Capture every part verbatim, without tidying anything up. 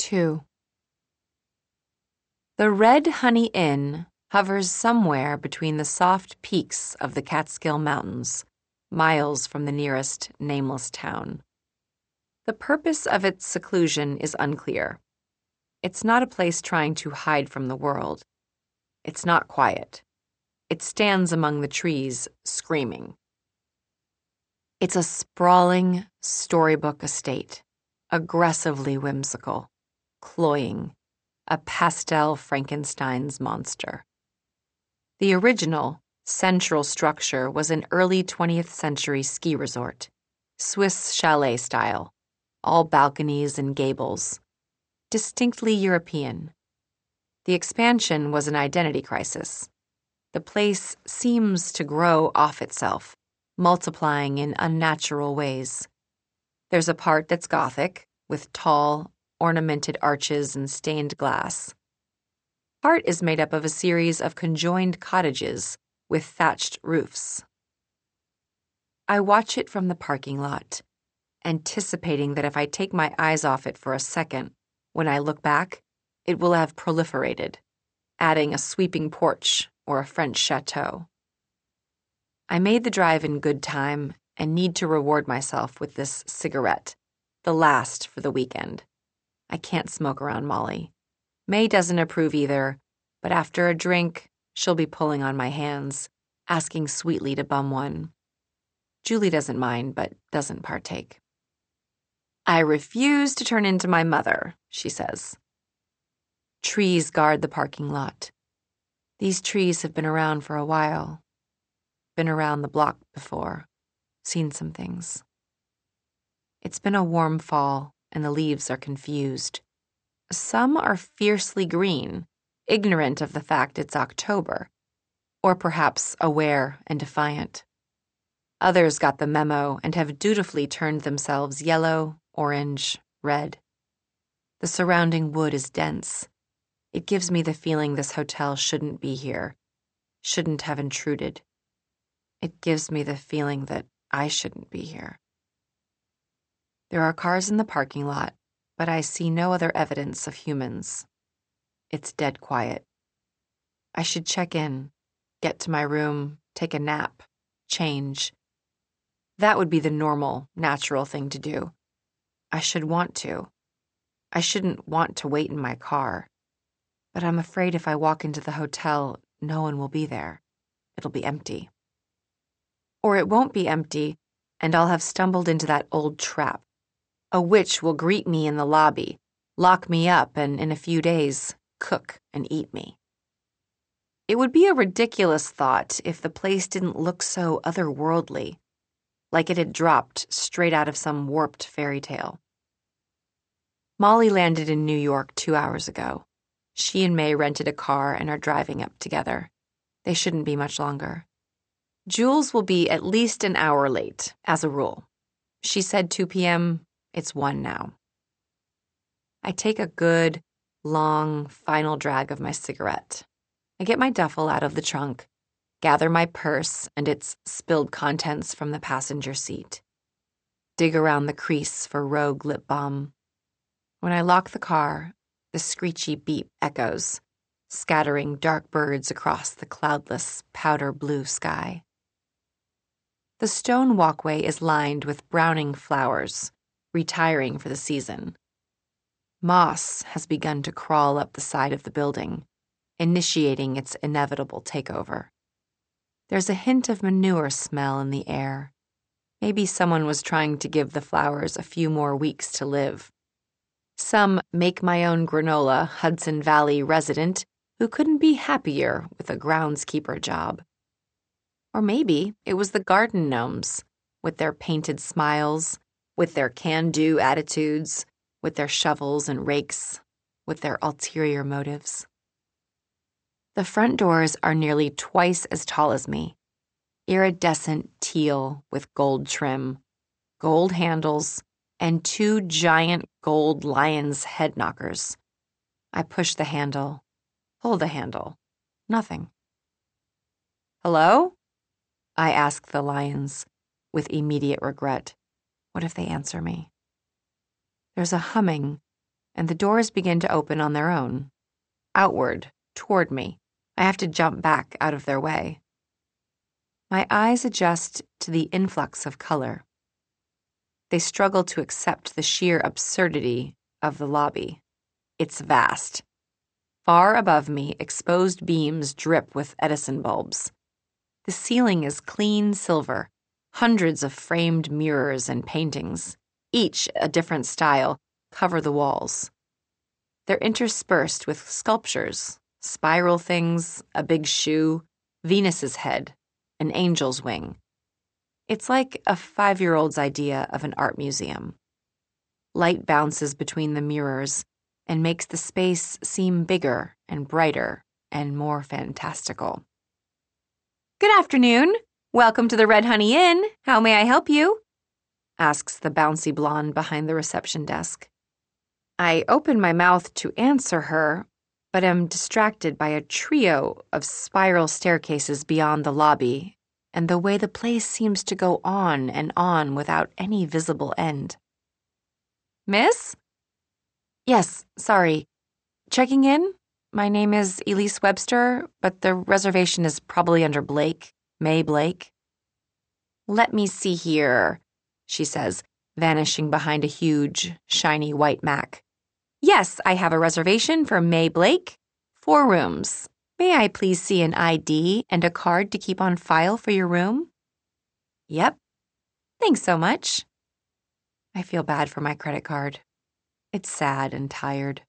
two. The Red Honey Inn hovers somewhere between the soft peaks of the Catskill Mountains, miles from the nearest nameless town. The purpose of its seclusion is unclear. It's not a place trying to hide from the world. It's not quiet. It stands among the trees, screaming. It's a sprawling storybook estate, aggressively whimsical, cloying, a pastel Frankenstein's monster. The original, central structure was an early twentieth century ski resort, Swiss chalet style, all balconies and gables, distinctly European. The expansion was an identity crisis. The place seems to grow off itself, multiplying in unnatural ways. There's a part that's Gothic, with tall, ornamented arches and stained glass. Part is made up of a series of conjoined cottages with thatched roofs. I watch it from the parking lot, anticipating that if I take my eyes off it for a second, when I look back, it will have proliferated, adding a sweeping porch or a French chateau. I made the drive in good time and need to reward myself with this cigarette, the last for the weekend. I can't smoke around Molly. May doesn't approve either, but after a drink, she'll be pulling on my hands, asking sweetly to bum one. Julie doesn't mind, but doesn't partake. I refuse to turn into my mother, she says. Trees guard the parking lot. These trees have been around for a while. Been around the block before. Seen some things. It's been a warm fall, and the leaves are confused. Some are fiercely green, ignorant of the fact it's October, or perhaps aware and defiant. Others got the memo and have dutifully turned themselves yellow, orange, red. The surrounding wood is dense. It gives me the feeling this hotel shouldn't be here, shouldn't have intruded. It gives me the feeling that I shouldn't be here. There are cars in the parking lot, but I see no other evidence of humans. It's dead quiet. I should check in, get to my room, take a nap, change. That would be the normal, natural thing to do. I should want to. I shouldn't want to wait in my car. But I'm afraid if I walk into the hotel, no one will be there. It'll be empty. Or it won't be empty, and I'll have stumbled into that old trap. A witch will greet me in the lobby, lock me up, and in a few days, cook and eat me. It would be a ridiculous thought if the place didn't look so otherworldly, like it had dropped straight out of some warped fairy tale. Molly landed in New York two hours ago. She and May rented a car and are driving up together. They shouldn't be much longer. Jules will be at least an hour late, as a rule. She said two p.m., it's one now. I take a good, long, final drag of my cigarette. I get my duffel out of the trunk, gather my purse and its spilled contents from the passenger seat, dig around the crease for rogue lip balm. When I lock the car, the screechy beep echoes, scattering dark birds across the cloudless, powder blue sky. The stone walkway is lined with browning flowers, retiring for the season. Moss has begun to crawl up the side of the building, initiating its inevitable takeover. There's a hint of manure smell in the air. Maybe someone was trying to give the flowers a few more weeks to live. Some make-my-own granola Hudson Valley resident who couldn't be happier with a groundskeeper job. Or maybe it was the garden gnomes, with their painted smiles, with their can-do attitudes, with their shovels and rakes, with their ulterior motives. The front doors are nearly twice as tall as me, iridescent teal with gold trim, gold handles, and two giant gold lion's head knockers. I push the handle, pull the handle, nothing. Hello? I ask the lions, with immediate regret. What if they answer me? There's a humming, and the doors begin to open on their own. Outward, toward me. I have to jump back out of their way. My eyes adjust to the influx of color. They struggle to accept the sheer absurdity of the lobby. It's vast. Far above me, exposed beams drip with Edison bulbs. The ceiling is clean silver, hundreds of framed mirrors and paintings, each a different style, cover the walls. They're interspersed with sculptures, spiral things, a big shoe, Venus's head, an angel's wing. It's like a five-year-old's idea of an art museum. Light bounces between the mirrors and makes the space seem bigger and brighter and more fantastical. "Good afternoon. Welcome to the Red Honey Inn. How may I help you?" asks the bouncy blonde behind the reception desk. I open my mouth to answer her, but am distracted by a trio of spiral staircases beyond the lobby and the way the place seems to go on and on without any visible end. "Miss?" "Yes, sorry. Checking in? My name is Elise Webster, but the reservation is probably under Blake, May Blake." "Let me see here," she says, vanishing behind a huge, shiny white Mac. "Yes, I have a reservation for May Blake. Four rooms. May I please see an I D and a card to keep on file for your room?" "Yep. Thanks so much." I feel bad for my credit card. It's sad and tired.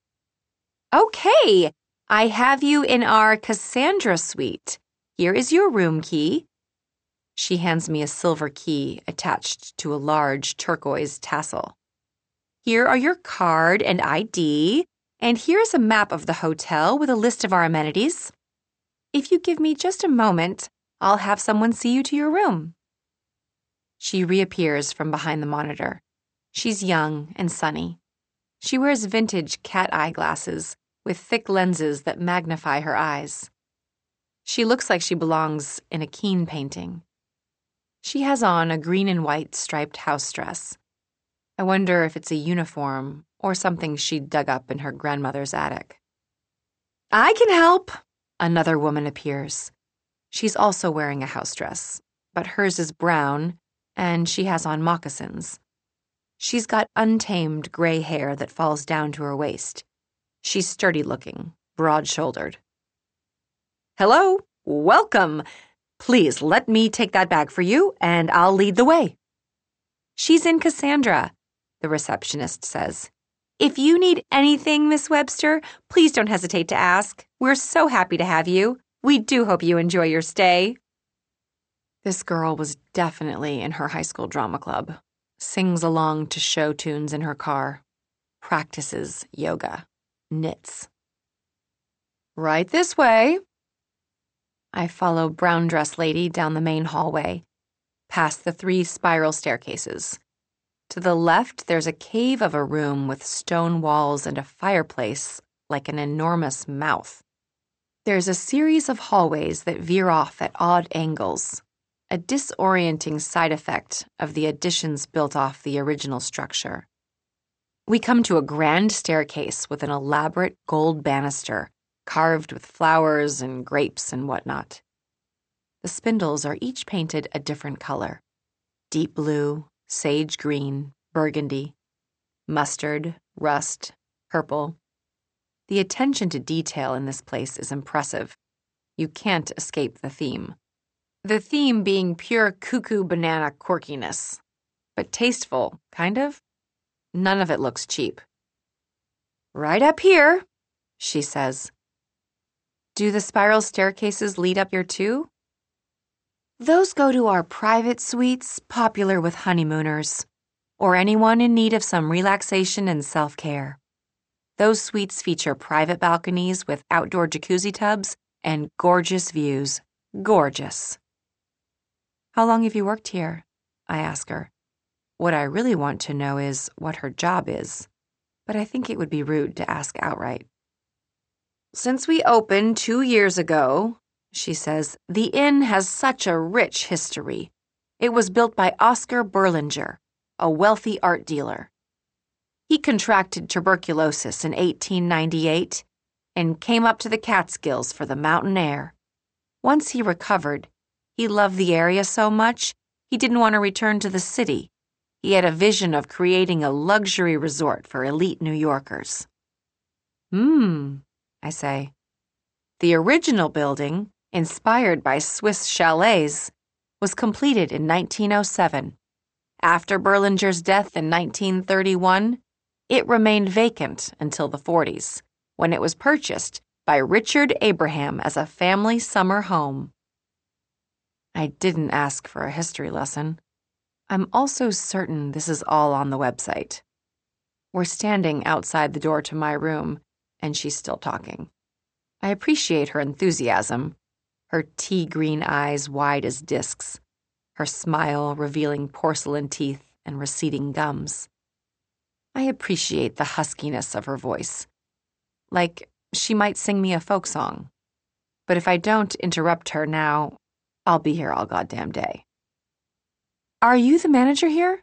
"Okay, I have you in our Cassandra suite. Here is your room key." She hands me a silver key attached to a large turquoise tassel. "Here are your card and I D, and here's a map of the hotel with a list of our amenities. If you give me just a moment, I'll have someone see you to your room." She reappears from behind the monitor. She's young and sunny. She wears vintage cat eye glasses with thick lenses that magnify her eyes. She looks like she belongs in a Keane painting. She has on a green and white striped house dress. I wonder if it's a uniform or something she dug up in her grandmother's attic. "I can help." Another woman appears. She's also wearing a house dress, but hers is brown, and she has on moccasins. She's got untamed gray hair that falls down to her waist. She's sturdy-looking, broad-shouldered. "Hello, welcome. Please let me take that bag for you, and I'll lead the way." "She's in Cassandra," the receptionist says. "If you need anything, Miss Webster, please don't hesitate to ask. We're so happy to have you. We do hope you enjoy your stay." This girl was definitely in her high school drama club, sings along to show tunes in her car, practices yoga, knits. "Right this way." I follow brown dress lady down the main hallway, past the three spiral staircases. To the left, there's a cave of a room with stone walls and a fireplace like an enormous mouth. There's a series of hallways that veer off at odd angles, a disorienting side effect of the additions built off the original structure. We come to a grand staircase with an elaborate gold banister carved with flowers and grapes and whatnot. The spindles are each painted a different color: deep blue, sage green, burgundy, mustard, rust, purple. The attention to detail in this place is impressive. You can't escape the theme. The theme being pure cuckoo banana quirkiness, but tasteful, kind of. None of it looks cheap. "Right up here," she says. "Do the spiral staircases lead up here too?" "Those go to our private suites, popular with honeymooners, or anyone in need of some relaxation and self-care. Those suites feature private balconies with outdoor jacuzzi tubs and gorgeous views. Gorgeous." "How long have you worked here?" I ask her. What I really want to know is what her job is, but I think it would be rude to ask outright. "Since we opened two years ago," she says, "the inn has such a rich history. It was built by Oscar Berlinger, a wealthy art dealer. He contracted tuberculosis in eighteen ninety-eight and came up to the Catskills for the mountain air. Once he recovered, he loved the area so much he didn't want to return to the city. He had a vision of creating a luxury resort for elite New Yorkers. Hmm, I say. The original building, inspired by Swiss chalets, was completed in nineteen oh seven. After Berlinger's death in nineteen thirty-one, it remained vacant until the forties, when it was purchased by Richard Abraham as a family summer home. I didn't ask for a history lesson. I'm also certain this is all on the website. We're standing outside the door to my room, and she's still talking. I appreciate her enthusiasm, her tea-green eyes wide as discs, her smile revealing porcelain teeth and receding gums. I appreciate the huskiness of her voice, like she might sing me a folk song. But if I don't interrupt her now, I'll be here all goddamn day. Are you the manager here?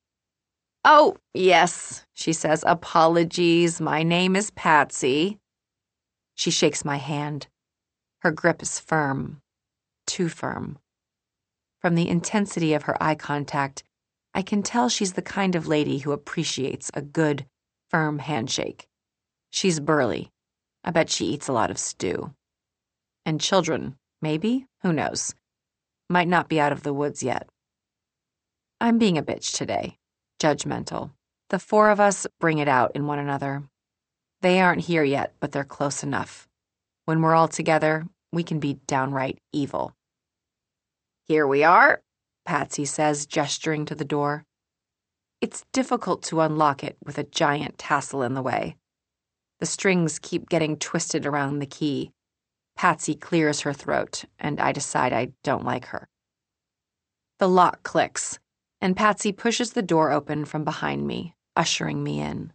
Oh, yes, she says. Apologies, my name is Patsy. She shakes my hand. Her grip is firm, too firm. From the intensity of her eye contact, I can tell she's the kind of lady who appreciates a good, firm handshake. She's burly. I bet she eats a lot of stew. And children, maybe? Who knows? Might not be out of the woods yet. I'm being a bitch today. Judgmental. The four of us bring it out in one another. They aren't here yet, but they're close enough. When we're all together, we can be downright evil. Here we are, Patsy says, gesturing to the door. It's difficult to unlock it with a giant tassel in the way. The strings keep getting twisted around the key. Patsy clears her throat, and I decide I don't like her. The lock clicks, and Patsy pushes the door open from behind me, ushering me in.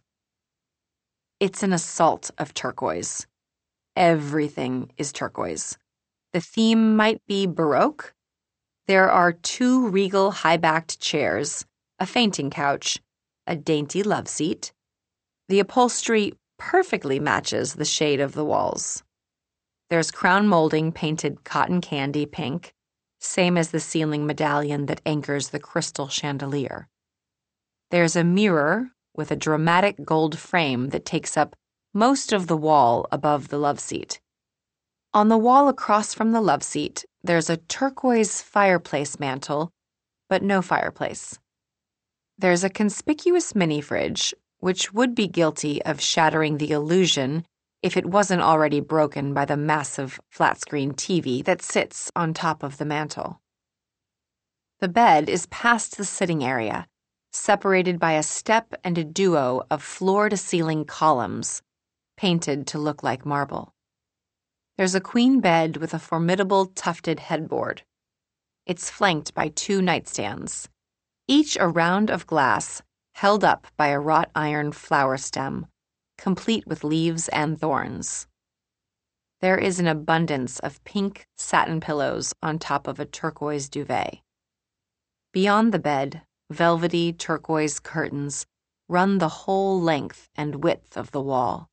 It's an assault of turquoise. Everything is turquoise. The theme might be Baroque. There are two regal high-backed chairs, a fainting couch, a dainty love seat. The upholstery perfectly matches the shade of the walls. There's crown molding painted cotton candy pink, same as the ceiling medallion that anchors the crystal chandelier. There's a mirror with a dramatic gold frame that takes up most of the wall above the love seat. On the wall across from the love seat, there's a turquoise fireplace mantel, but no fireplace. There's a conspicuous mini-fridge, which would be guilty of shattering the illusion if it wasn't already broken by the massive flat-screen T V that sits on top of the mantel. The bed is past the sitting area, separated by a step and a duo of floor-to-ceiling columns, painted to look like marble. There's a queen bed with a formidable tufted headboard. It's flanked by two nightstands, each a round of glass held up by a wrought iron flower stem, complete with leaves and thorns. There is an abundance of pink satin pillows on top of a turquoise duvet. Beyond the bed, velvety turquoise curtains run the whole length and width of the wall.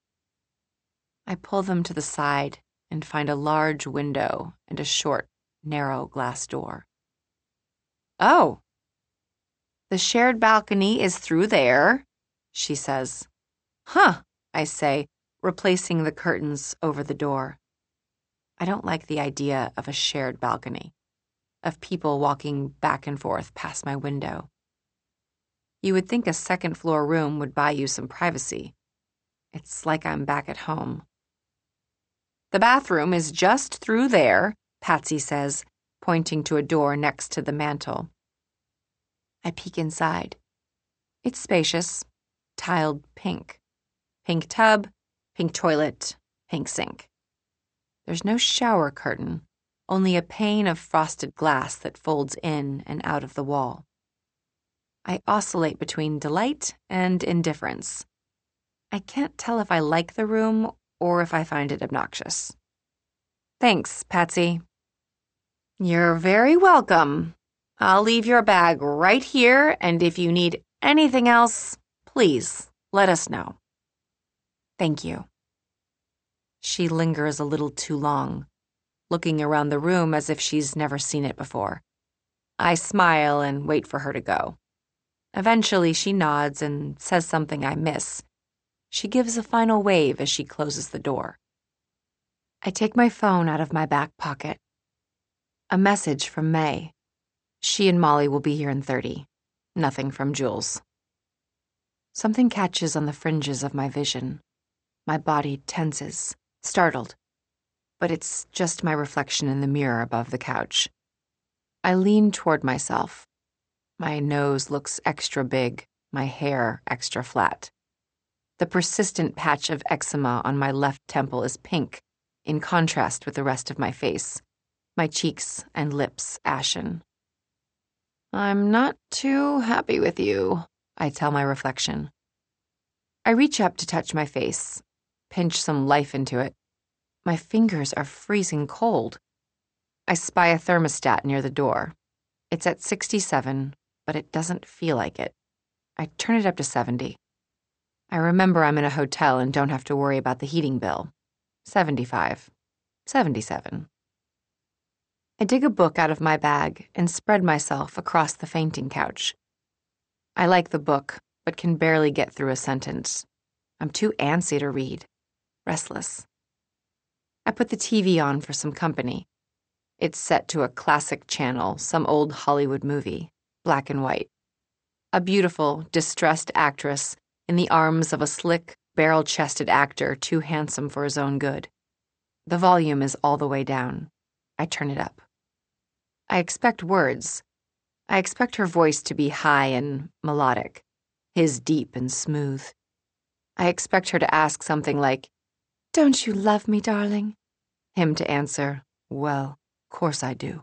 I pull them to the side and find a large window and a short, narrow glass door. Oh, the shared balcony is through there, she says. Huh, I say, replacing the curtains over the door. I don't like the idea of a shared balcony, of people walking back and forth past my window. You would think a second-floor room would buy you some privacy. It's like I'm back at home. The bathroom is just through there, Patsy says, pointing to a door next to the mantel. I peek inside. It's spacious, tiled pink. Pink tub, pink toilet, pink sink. There's no shower curtain, only a pane of frosted glass that folds in and out of the wall. I oscillate between delight and indifference. I can't tell if I like the room or if I find it obnoxious. Thanks, Patsy. You're very welcome. I'll leave your bag right here, and if you need anything else, please Let us know. Thank you. She lingers a little too long, looking around the room as if she's never seen it before. I smile and wait for her to go. Eventually, she nods and says something I miss. She gives a final wave as she closes the door. I take my phone out of my back pocket. A message from May. She and Molly will be here in thirty. Nothing from Jules. Something catches on the fringes of my vision. My body tenses, startled. But it's just my reflection in the mirror above the couch. I lean toward myself. My nose looks extra big, my hair extra flat. The persistent patch of eczema on my left temple is pink, in contrast with the rest of my face, my cheeks and lips ashen. I'm not too happy with you, I tell my reflection. I reach up to touch my face, pinch some life into it. My fingers are freezing cold. I spy a thermostat near the door. It's at sixty-seven, but it doesn't feel like it. I turn it up to seventy. I remember I'm in a hotel and don't have to worry about the heating bill. seventy-five. seventy-seven. I dig a book out of my bag and spread myself across the fainting couch. I like the book, but can barely get through a sentence. I'm too antsy to read. Restless. I put the T V on for some company. It's set to a classic channel, some old Hollywood movie, black and white. A beautiful, distressed actress in the arms of a slick, barrel-chested actor too handsome for his own good. The volume is all the way down. I turn it up. I expect words. I expect her voice to be high and melodic, his deep and smooth. I expect her to ask something like, "Don't you love me, darling?" Him to answer, "Well, of course I do."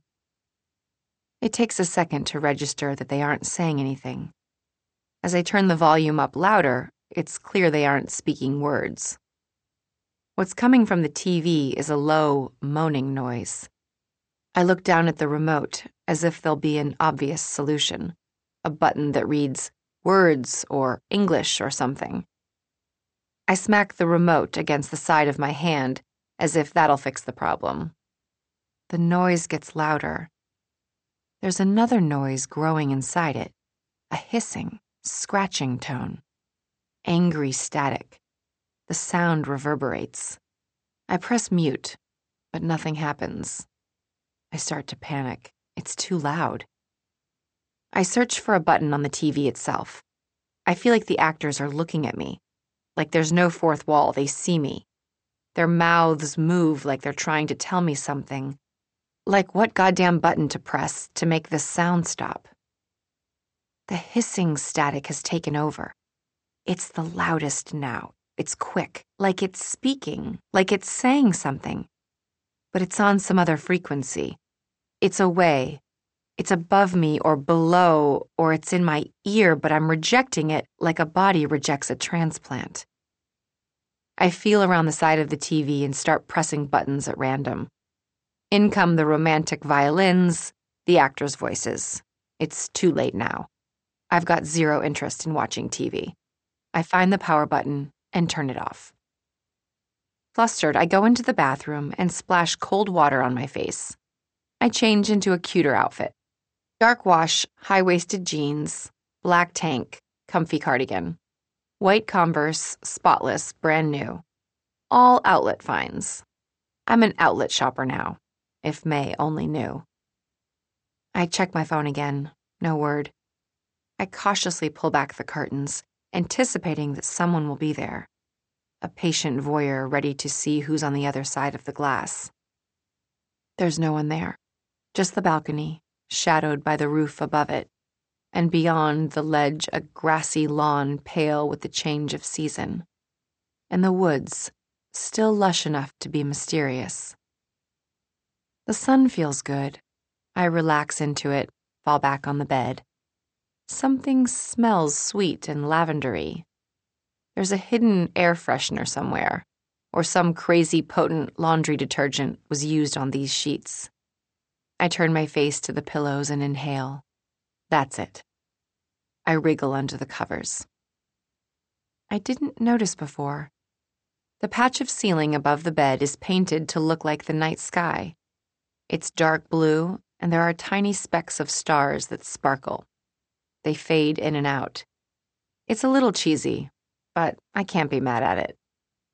It takes a second to register that they aren't saying anything. As I turn the volume up louder, it's clear they aren't speaking words. What's coming from the T V is a low, moaning noise. I look down at the remote as if there'll be an obvious solution, a button that reads words or English or something. I smack the remote against the side of my hand as if that'll fix the problem. The noise gets louder. There's another noise growing inside it, a hissing, scratching tone. Angry static. The sound reverberates. I press mute, but nothing happens. I start to panic. It's too loud. I search for a button on the T V itself. I feel like the actors are looking at me, like there's no fourth wall, they see me. Their mouths move like they're trying to tell me something. Like what goddamn button to press to make this sound stop? The hissing static has taken over. It's the loudest now. It's quick, like it's speaking, like it's saying something. But it's on some other frequency. It's away. It's above me or below, or it's in my ear, but I'm rejecting it like a body rejects a transplant. I feel around the side of the T V and start pressing buttons at random. In come the romantic violins, the actors' voices. It's too late now. I've got zero interest in watching T V. I find the power button and turn it off. Flustered, I go into the bathroom and splash cold water on my face. I change into a cuter outfit. Dark wash, high-waisted jeans, black tank, comfy cardigan. White Converse, spotless, brand new. All outlet finds. I'm an outlet shopper now, if May only knew. I check my phone again. No word. I cautiously pull back the curtains, anticipating that someone will be there. A patient voyeur ready to see who's on the other side of the glass. There's no one there. Just the balcony, shadowed by the roof above it, and beyond the ledge a grassy lawn pale with the change of season, and the woods, still lush enough to be mysterious. The sun feels good. I relax into it, fall back on the bed. Something smells sweet and lavendery. There's a hidden air freshener somewhere, or some crazy potent laundry detergent was used on these sheets. I turn my face to the pillows and inhale. That's it. I wriggle under the covers. I didn't notice before. The patch of ceiling above the bed is painted to look like the night sky. It's dark blue, and there are tiny specks of stars that sparkle. They fade in and out. It's a little cheesy, but I can't be mad at it.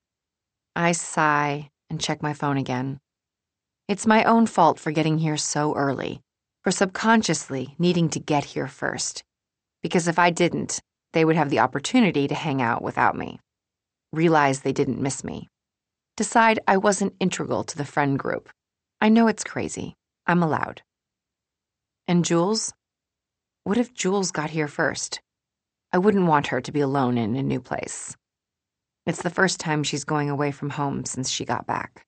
I sigh and check my phone again. It's my own fault for getting here so early, for subconsciously needing to get here first. Because if I didn't, they would have the opportunity to hang out without me. Realize they didn't miss me. Decide I wasn't integral to the friend group. I know it's crazy. I'm allowed. And Jules? What if Jules got here first? I wouldn't want her to be alone in a new place. It's the first time she's going away from home since she got back.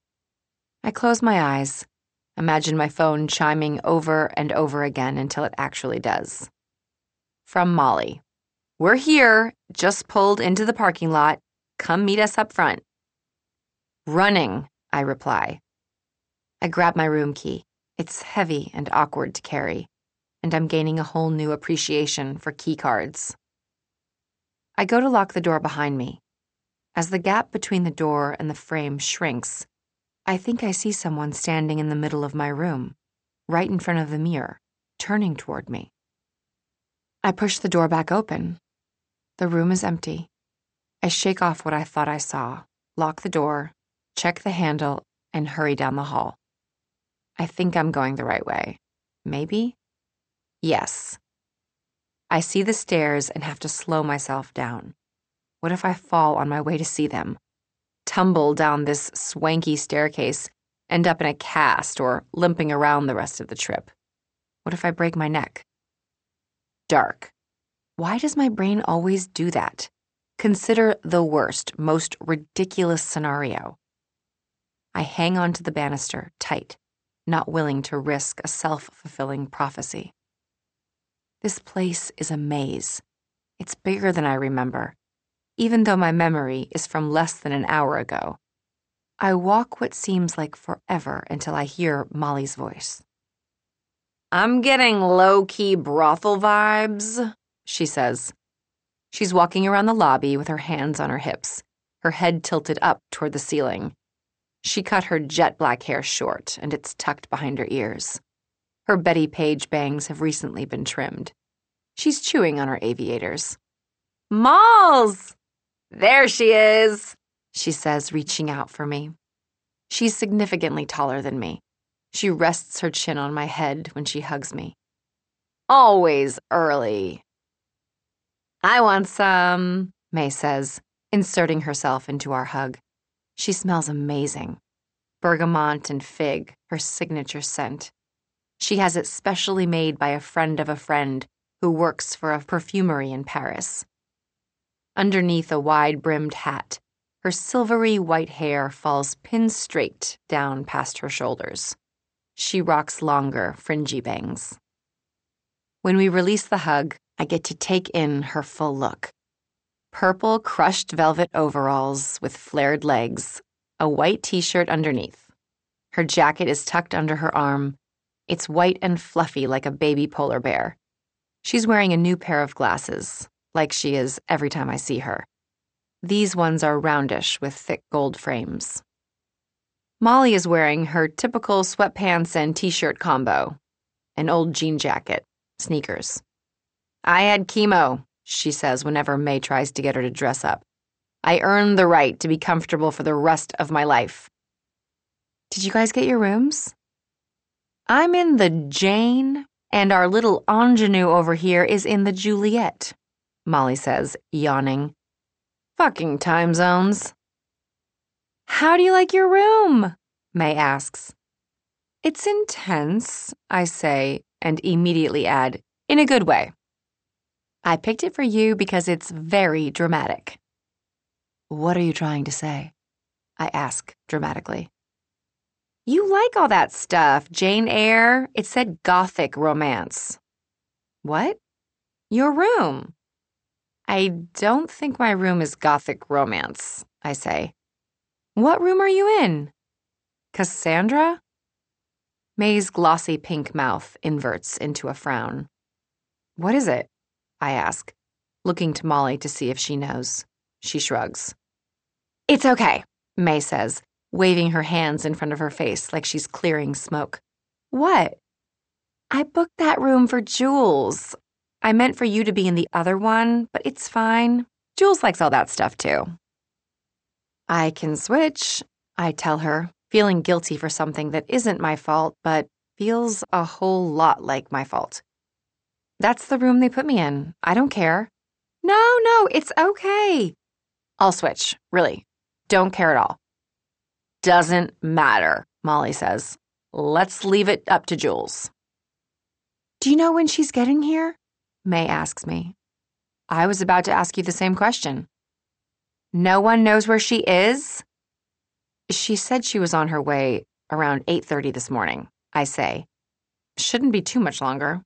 I close my eyes, imagine my phone chiming over and over again until it actually does. From Molly. We're here, just pulled into the parking lot. Come meet us up front. Running, I reply. I grab my room key. It's heavy and awkward to carry, and I'm gaining a whole new appreciation for key cards. I go to lock the door behind me. As the gap between the door and the frame shrinks, I think I see someone standing in the middle of my room, right in front of the mirror, turning toward me. I push the door back open. The room is empty. I shake off what I thought I saw, lock the door, check the handle, and hurry down the hall. I think I'm going the right way. Maybe? Yes. I see the stairs and have to slow myself down. What if I fall on my way to see them? Tumble down this swanky staircase, end up in a cast, or limping around the rest of the trip? What if I break my neck? Dark. Why does my brain always do that? Consider the worst, most ridiculous scenario. I hang onto the banister, tight, not willing to risk a self-fulfilling prophecy. This place is a maze. It's bigger than I remember, even though my memory is from less than an hour ago. I walk what seems like forever until I hear Molly's voice. I'm getting low-key brothel vibes, she says. She's walking around the lobby with her hands on her hips, her head tilted up toward the ceiling. She cut her jet black hair short, and it's tucked behind her ears. Her Betty Page bangs have recently been trimmed. She's chewing on her aviators. Malls! There she is, she says, reaching out for me. She's significantly taller than me. She rests her chin on my head when she hugs me. Always early. I want some, May says, inserting herself into our hug. She smells amazing. Bergamot and fig, her signature scent. She has it specially made by a friend of a friend who works for a perfumery in Paris. Underneath a wide-brimmed hat, her silvery white hair falls pin-straight down past her shoulders. She rocks longer, fringy bangs. When we release the hug, I get to take in her full look. Purple crushed velvet overalls with flared legs, a white t-shirt underneath. Her jacket is tucked under her arm. It's white and fluffy like a baby polar bear. She's wearing a new pair of glasses, like she is every time I see her. These ones are roundish with thick gold frames. Molly is wearing her typical sweatpants and t-shirt combo, an old jean jacket, sneakers. I had chemo, she says whenever May tries to get her to dress up. I earned the right to be comfortable for the rest of my life. Did you guys get your rooms? I'm in the Jane, and our little ingenue over here is in the Juliet, Molly says, yawning. Fucking time zones. How do you like your room? May asks. It's intense, I say, and immediately add, in a good way. I picked it for you because it's very dramatic. What are you trying to say? I ask dramatically. You like all that stuff, Jane Eyre. It said gothic romance. What? Your room. I don't think my room is gothic romance, I say. What room are you in? Cassandra? May's glossy pink mouth inverts into a frown. What is it? I ask, looking to Molly to see if she knows. She shrugs. It's okay, May says, waving her hands in front of her face like she's clearing smoke. What? I booked that room for Jules. I meant for you to be in the other one, but it's fine. Jules likes all that stuff too. I can switch, I tell her, feeling guilty for something that isn't my fault, but feels a whole lot like my fault. That's the room they put me in. I don't care. No, no, it's okay. I'll switch, really. Don't care at all. Doesn't matter, Molly says. Let's leave it up to Jules. Do you know when she's getting here? May asks me. I was about to ask you the same question. No one knows where she is? She said she was on her way around eight thirty this morning, I say. Shouldn't be too much longer.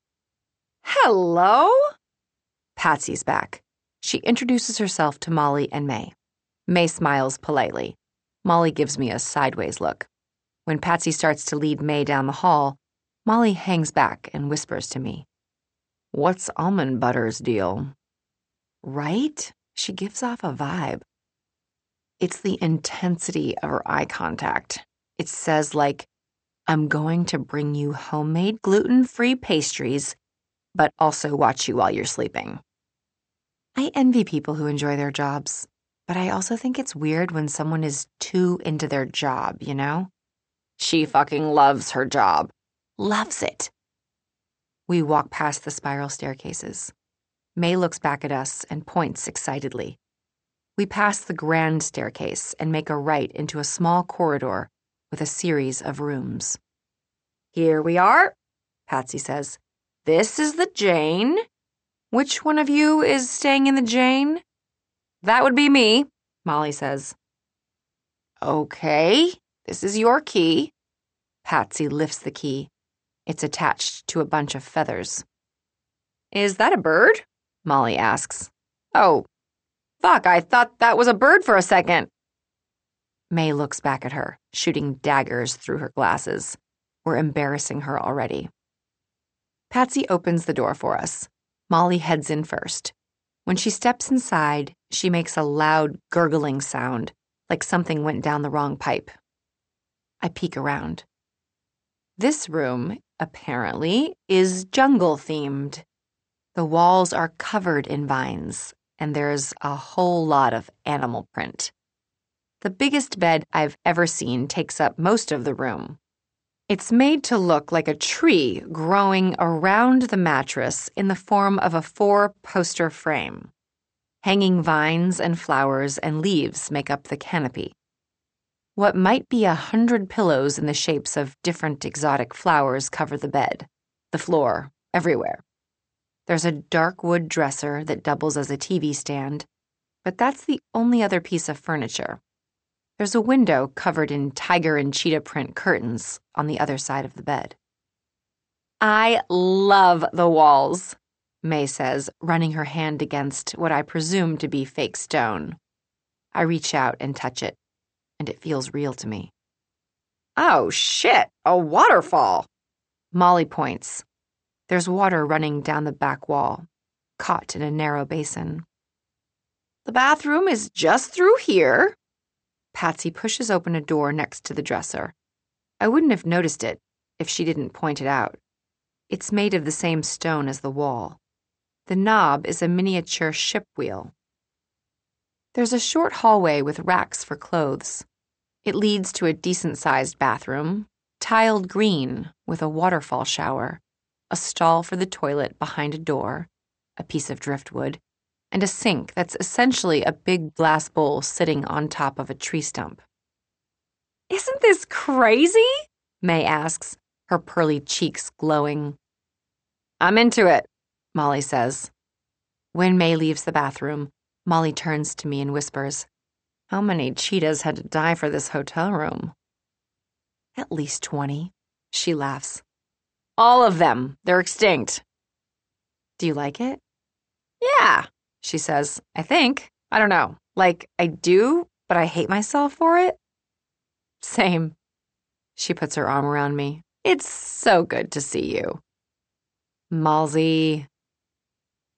Hello? Patsy's back. She introduces herself to Molly and May. May smiles politely. Molly gives me a sideways look. When Patsy starts to lead May down the hall, Molly hangs back and whispers to me. What's Almond Butter's deal? Right? She gives off a vibe. It's the intensity of her eye contact. It says like, I'm going to bring you homemade gluten-free pastries, but also watch you while you're sleeping. I envy people who enjoy their jobs, but I also think it's weird when someone is too into their job, you know? She fucking loves her job. Loves it. We walk past the spiral staircases. May looks back at us and points excitedly. We pass the grand staircase and make a right into a small corridor with a series of rooms. Here we are, Patsy says. This is the Jane. Which one of you is staying in the Jane? That would be me, Molly says. Okay, this is your key. Patsy lifts the key. It's attached to a bunch of feathers. Is that a bird? Molly asks. Oh, fuck, I thought that was a bird for a second. May looks back at her, shooting daggers through her glasses. We're embarrassing her already. Patsy opens the door for us. Molly heads in first. When she steps inside, she makes a loud gurgling sound, like something went down the wrong pipe. I peek around. This room, apparently, is jungle-themed. The walls are covered in vines, and there's a whole lot of animal print. The biggest bed I've ever seen takes up most of the room. It's made to look like a tree growing around the mattress in the form of a four-poster frame. Hanging vines and flowers and leaves make up the canopy. What might be a hundred pillows in the shapes of different exotic flowers cover the bed, the floor, everywhere. There's a dark wood dresser that doubles as a T V stand, but that's the only other piece of furniture. There's a window covered in tiger and cheetah print curtains on the other side of the bed. I love the walls, May says, running her hand against what I presume to be fake stone. I reach out and touch it, and it feels real to me. Oh, shit, a waterfall! Molly points. There's water running down the back wall, caught in a narrow basin. The bathroom is just through here. Patsy pushes open a door next to the dresser. I wouldn't have noticed it if she didn't point it out. It's made of the same stone as the wall. The knob is a miniature ship wheel. There's a short hallway with racks for clothes. It leads to a decent-sized bathroom, tiled green with a waterfall shower, a stall for the toilet behind a door, a piece of driftwood, and a sink that's essentially a big glass bowl sitting on top of a tree stump. Isn't this crazy? May asks, her pearly cheeks glowing. I'm into it, Molly says. When May leaves the bathroom, Molly turns to me and whispers, How many cheetahs had to die for this hotel room? At least twenty, she laughs. All of them. They're extinct. Do you like it? Yeah, she says. I think. I don't know. Like, I do, but I hate myself for it. Same. She puts her arm around me. It's so good to see you. Malsey.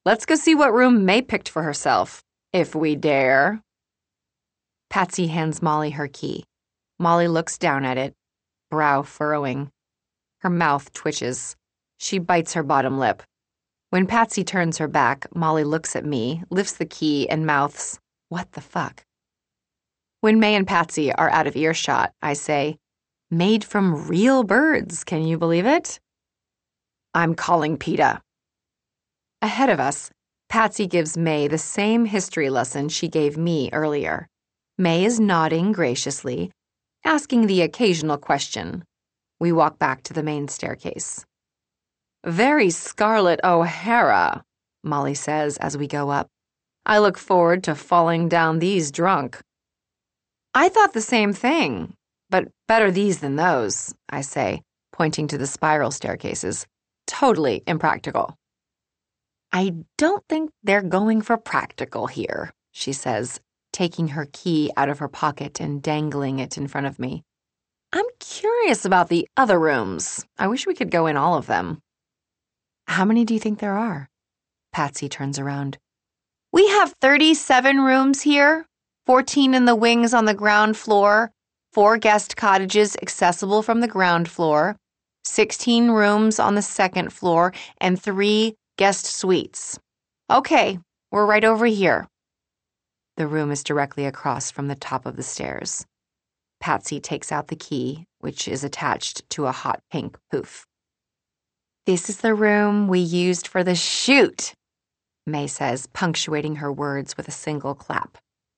Let's go see what room May picked for herself, if we dare. Patsy hands Molly her key. Molly looks down at it, brow furrowing. Her mouth twitches. She bites her bottom lip. When Patsy turns her back, Molly looks at me, lifts the key, and mouths, "What the fuck?" When May and Patsy are out of earshot, I say, "Made from real birds, can you believe it?" "I'm calling PETA." Ahead of us, Patsy gives May the same history lesson she gave me earlier. May is nodding graciously, asking the occasional question. We walk back to the main staircase. "Very Scarlett O'Hara," Molly says as we go up. "I look forward to falling down these drunk." "I thought the same thing, but better these than those," I say, pointing to the spiral staircases. "Totally impractical." "I don't think they're going for practical here," she says, taking her key out of her pocket and dangling it in front of me. "I'm curious about the other rooms. I wish we could go in all of them." "How many do you think there are?" Patsy turns around. "We have thirty-seven rooms here, fourteen in the wings on the ground floor, four guest cottages accessible from the ground floor, sixteen rooms on the second floor, and three guest suites. Okay, we're right over here." The room is directly across from the top of the stairs. Patsy takes out the key, which is attached to a hot pink poof. "This is the room we used for the shoot," May says, punctuating her words with a single clap.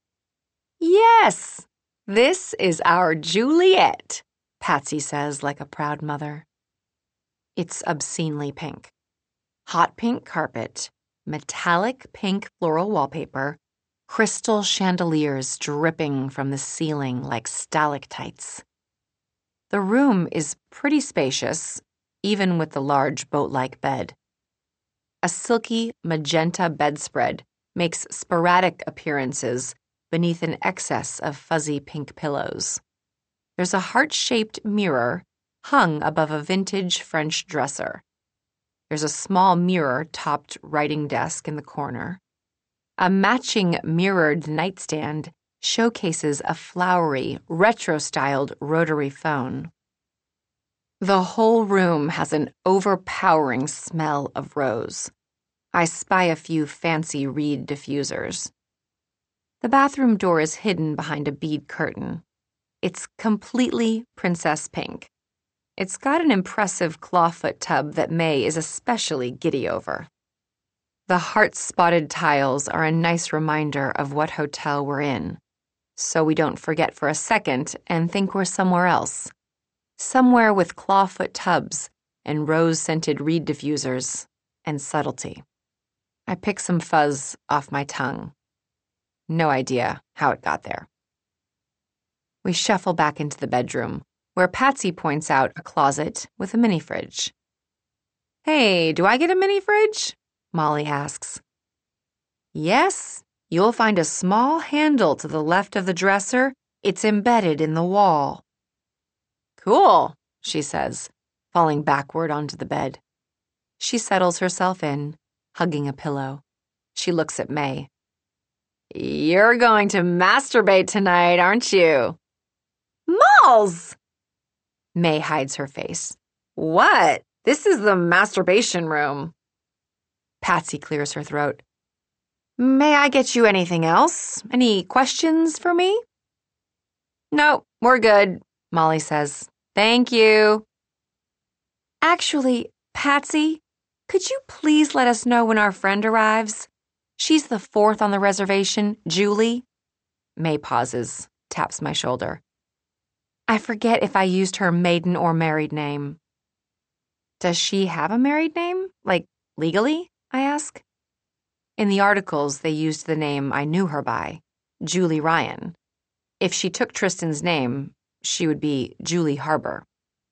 "Yes, this is our Juliet," Patsy says like a proud mother. It's obscenely pink. Hot pink carpet, metallic pink floral wallpaper, crystal chandeliers dripping from the ceiling like stalactites. The room is pretty spacious, even with the large boat-like bed. A silky magenta bedspread makes sporadic appearances beneath an excess of fuzzy pink pillows. There's a heart-shaped mirror hung above a vintage French dresser. There's a small mirror-topped writing desk in the corner. A matching mirrored nightstand showcases a flowery, retro-styled rotary phone. The whole room has an overpowering smell of rose. I spy a few fancy reed diffusers. The bathroom door is hidden behind a bead curtain. It's completely princess pink. It's got an impressive clawfoot tub that May is especially giddy over. The heart-spotted tiles are a nice reminder of what hotel we're in, so we don't forget for a second and think we're somewhere else. Somewhere with clawfoot tubs and rose-scented reed diffusers and subtlety. I pick some fuzz off my tongue. No idea how it got there. We shuffle back into the bedroom, where Patsy points out a closet with a mini-fridge. "Hey, do I get a mini-fridge?" Molly asks. "Yes, you'll find a small handle to the left of the dresser. It's embedded in the wall." "Cool," she says, falling backward onto the bed. She settles herself in, hugging a pillow. She looks at May. "You're going to masturbate tonight, aren't you?" "Malls!" May hides her face. "What? This is the masturbation room." Patsy clears her throat. "May I get you anything else? Any questions for me?" "No, we're good," Molly says. "Thank you." "Actually, Patsy, could you please let us know when our friend arrives? She's the fourth on the reservation, Julie." May pauses, taps my shoulder. I forget if I used her maiden or married name. "Does she have a married name? Like, legally?" I ask. In the articles, they used the name I knew her by, Julie Ryan. If she took Tristan's name, she would be Julie Harbor.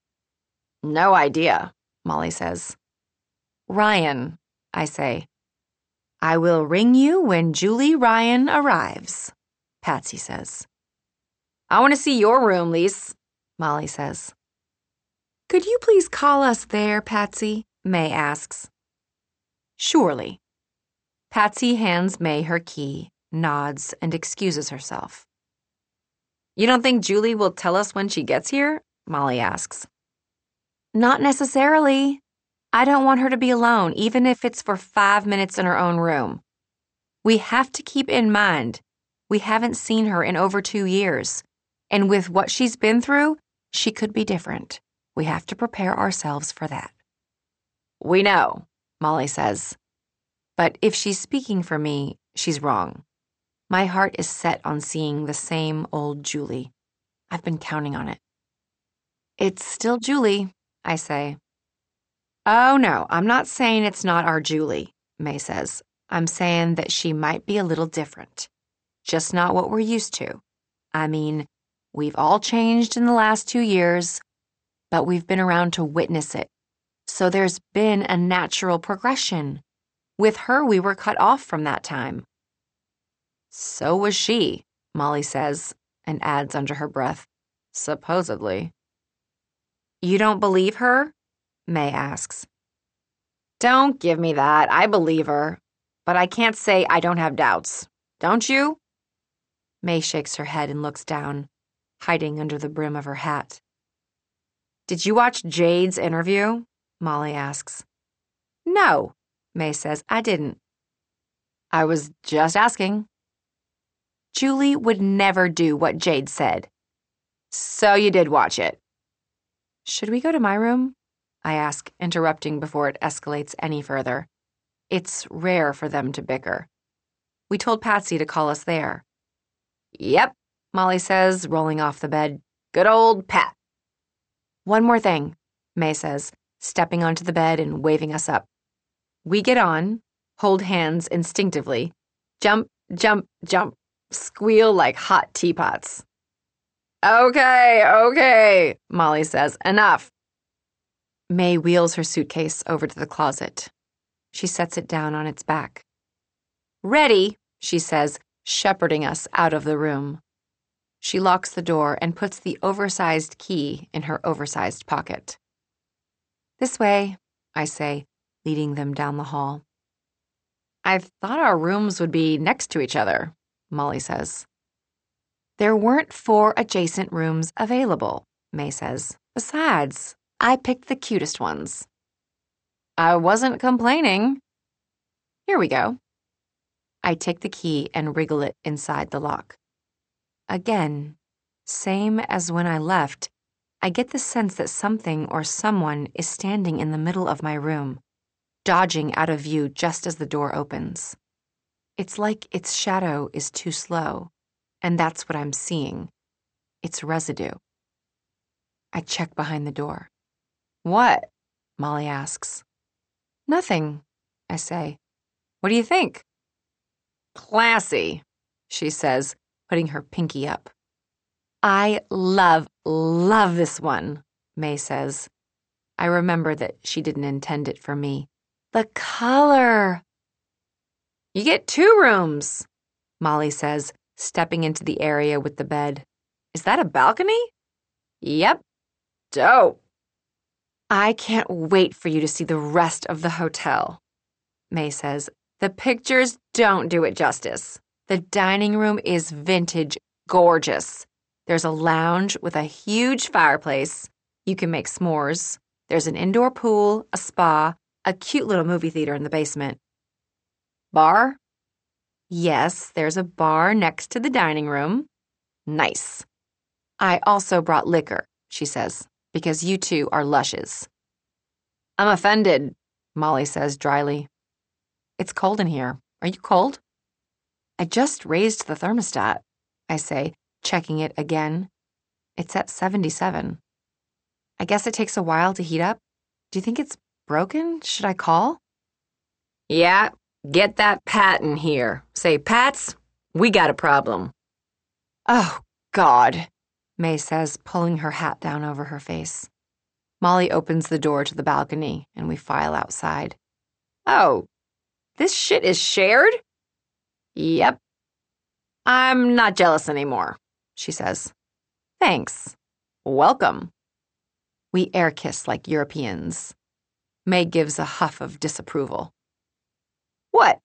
"No idea," Molly says. "Ryan," I say. "I will ring you when Julie Ryan arrives," Patsy says. "I want to see your room, Lise," Molly says. "Could you please call us there, Patsy?" May asks. "Surely." Patsy hands May her key, nods, and excuses herself. You don't think Julie will tell us when she gets here? Molly asks. Not necessarily. I don't want her to be alone, even if it's for five minutes in her own room. We have to keep in mind, we haven't seen her in over two years, and with what she's been through, she could be different. We have to prepare ourselves for that. We know, Molly says. But if she's speaking for me, she's wrong. My heart is set on seeing the same old Julie. I've been counting on it. It's still Julie, I say. Oh, no, I'm not saying it's not our Julie, May says. I'm saying that she might be a little different. Just not what we're used to. I mean, we've all changed in the last two years, but we've been around to witness it. So there's been a natural progression. With her, we were cut off from that time. So was she, Molly says, and adds under her breath, supposedly. You don't believe her? May asks. Don't give me that. I believe her. But I can't say I don't have doubts. Don't you? May shakes her head and looks down, hiding under the brim of her hat. Did you watch Jade's interview? Molly asks. No, May says, I didn't. I was just asking. Julie would never do what Jade said. So you did watch it. Should we go to my room? I ask, interrupting before it escalates any further. It's rare for them to bicker. We told Patsy to call us there. Yep, Molly says, rolling off the bed. Good old Pat. One more thing, May says, stepping onto the bed and waving us up. We get on, hold hands instinctively, jump, jump, jump, squeal like hot teapots. Okay, okay, Molly says, enough. May wheels her suitcase over to the closet. She sets it down on its back. Ready, she says, shepherding us out of the room. She locks the door and puts the oversized key in her oversized pocket. This way, I say, leading them down the hall. I thought our rooms would be next to each other, Molly says. There weren't four adjacent rooms available, May says. Besides, I picked the cutest ones. I wasn't complaining. Here we go. I take the key and wriggle it inside the lock. Again, same as when I left, I get the sense that something or someone is standing in the middle of my room, dodging out of view just as the door opens. It's like its shadow is too slow, and that's what I'm seeing. It's residue. I check behind the door. What? Molly asks. Nothing, I say. What do you think? Classy, she says, putting her pinky up. I love, love this one, May says. I remember that she didn't intend it for me. The color! You get two rooms, Molly says, stepping into the area with the bed. Is that a balcony? Yep. Dope. I can't wait for you to see the rest of the hotel, May says. The pictures don't do it justice. The dining room is vintage gorgeous. There's a lounge with a huge fireplace. You can make s'mores. There's an indoor pool, a spa, a cute little movie theater in the basement. Bar? Yes, there's a bar next to the dining room. Nice. I also brought liquor, she says, because you two are lushes. I'm offended, Molly says dryly. It's cold in here. Are you cold? I just raised the thermostat, I say, checking it again. It's at seventy-seven. I guess it takes a while to heat up. Do you think it's broken? Should I call? Yeah, get that Pat in here. Say, Pats, we got a problem. Oh, God, May says, pulling her hat down over her face. Molly opens the door to the balcony, and we file outside. Oh, this shit is shared? Yep. I'm not jealous anymore, she says. Thanks. Welcome. We air kiss like Europeans. May gives a huff of disapproval. What?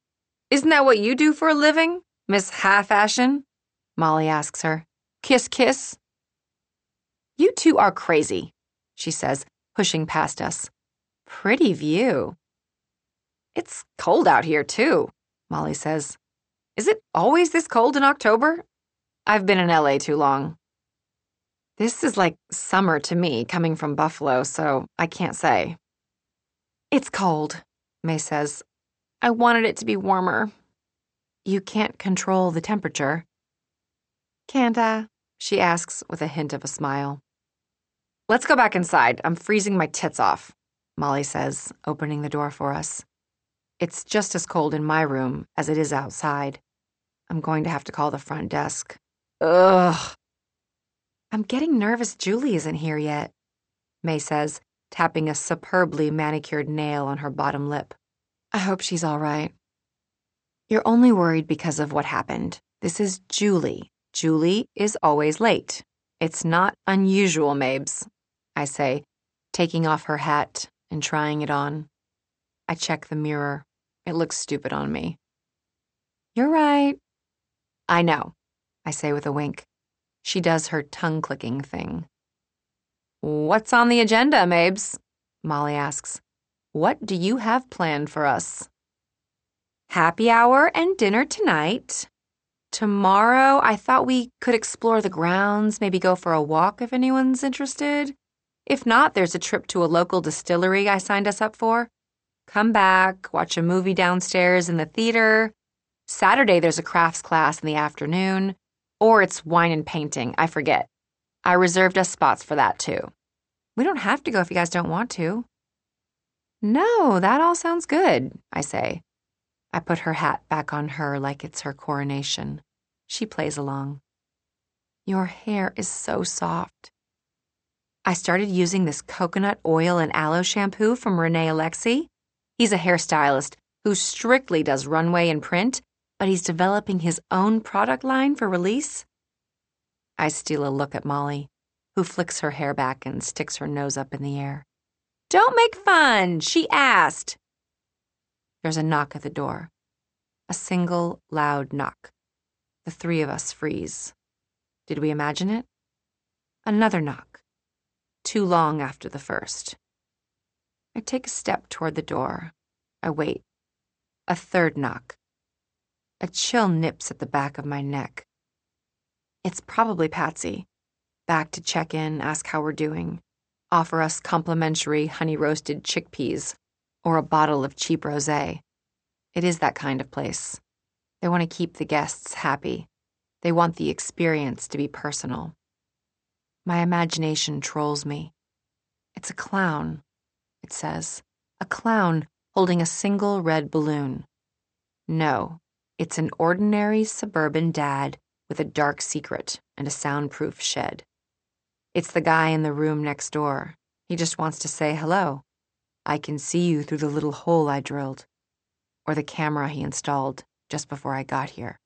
Isn't that what you do for a living, Miss Half-Ashin? Molly asks her. Kiss, kiss. You two are crazy, she says, pushing past us. Pretty view. It's cold out here, too, Molly says. Is it always this cold in October? I've been in L A too long. This is like summer to me, coming from Buffalo, so I can't say. It's cold, May says. I wanted it to be warmer. You can't control the temperature. Can't I? She asks with a hint of a smile. Let's go back inside. I'm freezing my tits off, Molly says, opening the door for us. It's just as cold in my room as it is outside. I'm going to have to call the front desk. Ugh. I'm getting nervous Julie isn't here yet, May says, tapping a superbly manicured nail on her bottom lip. I hope she's all right. You're only worried because of what happened. This is Julie. Julie is always late. It's not unusual, Mabes, I say, taking off her hat and trying it on. I check the mirror. It looks stupid on me. You're right. I know, I say with a wink. She does her tongue-clicking thing. What's on the agenda, Mabes? Molly asks. What do you have planned for us? Happy hour and dinner tonight. Tomorrow, I thought we could explore the grounds, maybe go for a walk if anyone's interested. If not, there's a trip to a local distillery I signed us up for. Come back, watch a movie downstairs in the theater. Saturday, there's a crafts class in the afternoon. Or it's wine and painting, I forget. I reserved us spots for that, too. We don't have to go if you guys don't want to. No, that all sounds good, I say. I put her hat back on her like it's her coronation. She plays along. Your hair is so soft. I started using this coconut oil and aloe shampoo from Renee Alexi. He's a hairstylist who strictly does runway and print, but he's developing his own product line for release. I steal a look at Molly, who flicks her hair back and sticks her nose up in the air. Don't make fun, she asked. There's a knock at the door. A single, loud knock. The three of us freeze. Did we imagine it? Another knock. Too long after the first. I take a step toward the door. I wait. A third knock. A chill nips at the back of my neck. It's probably Patsy. Back to check in, ask how we're doing. Offer us complimentary honey-roasted chickpeas or a bottle of cheap rosé. It is that kind of place. They want to keep the guests happy. They want the experience to be personal. My imagination trolls me. It's a clown, it says. A clown holding a single red balloon. No, it's an ordinary suburban dad with a dark secret and a soundproof shed. It's the guy in the room next door. He just wants to say hello. I can see you through the little hole I drilled. Or the camera he installed just before I got here.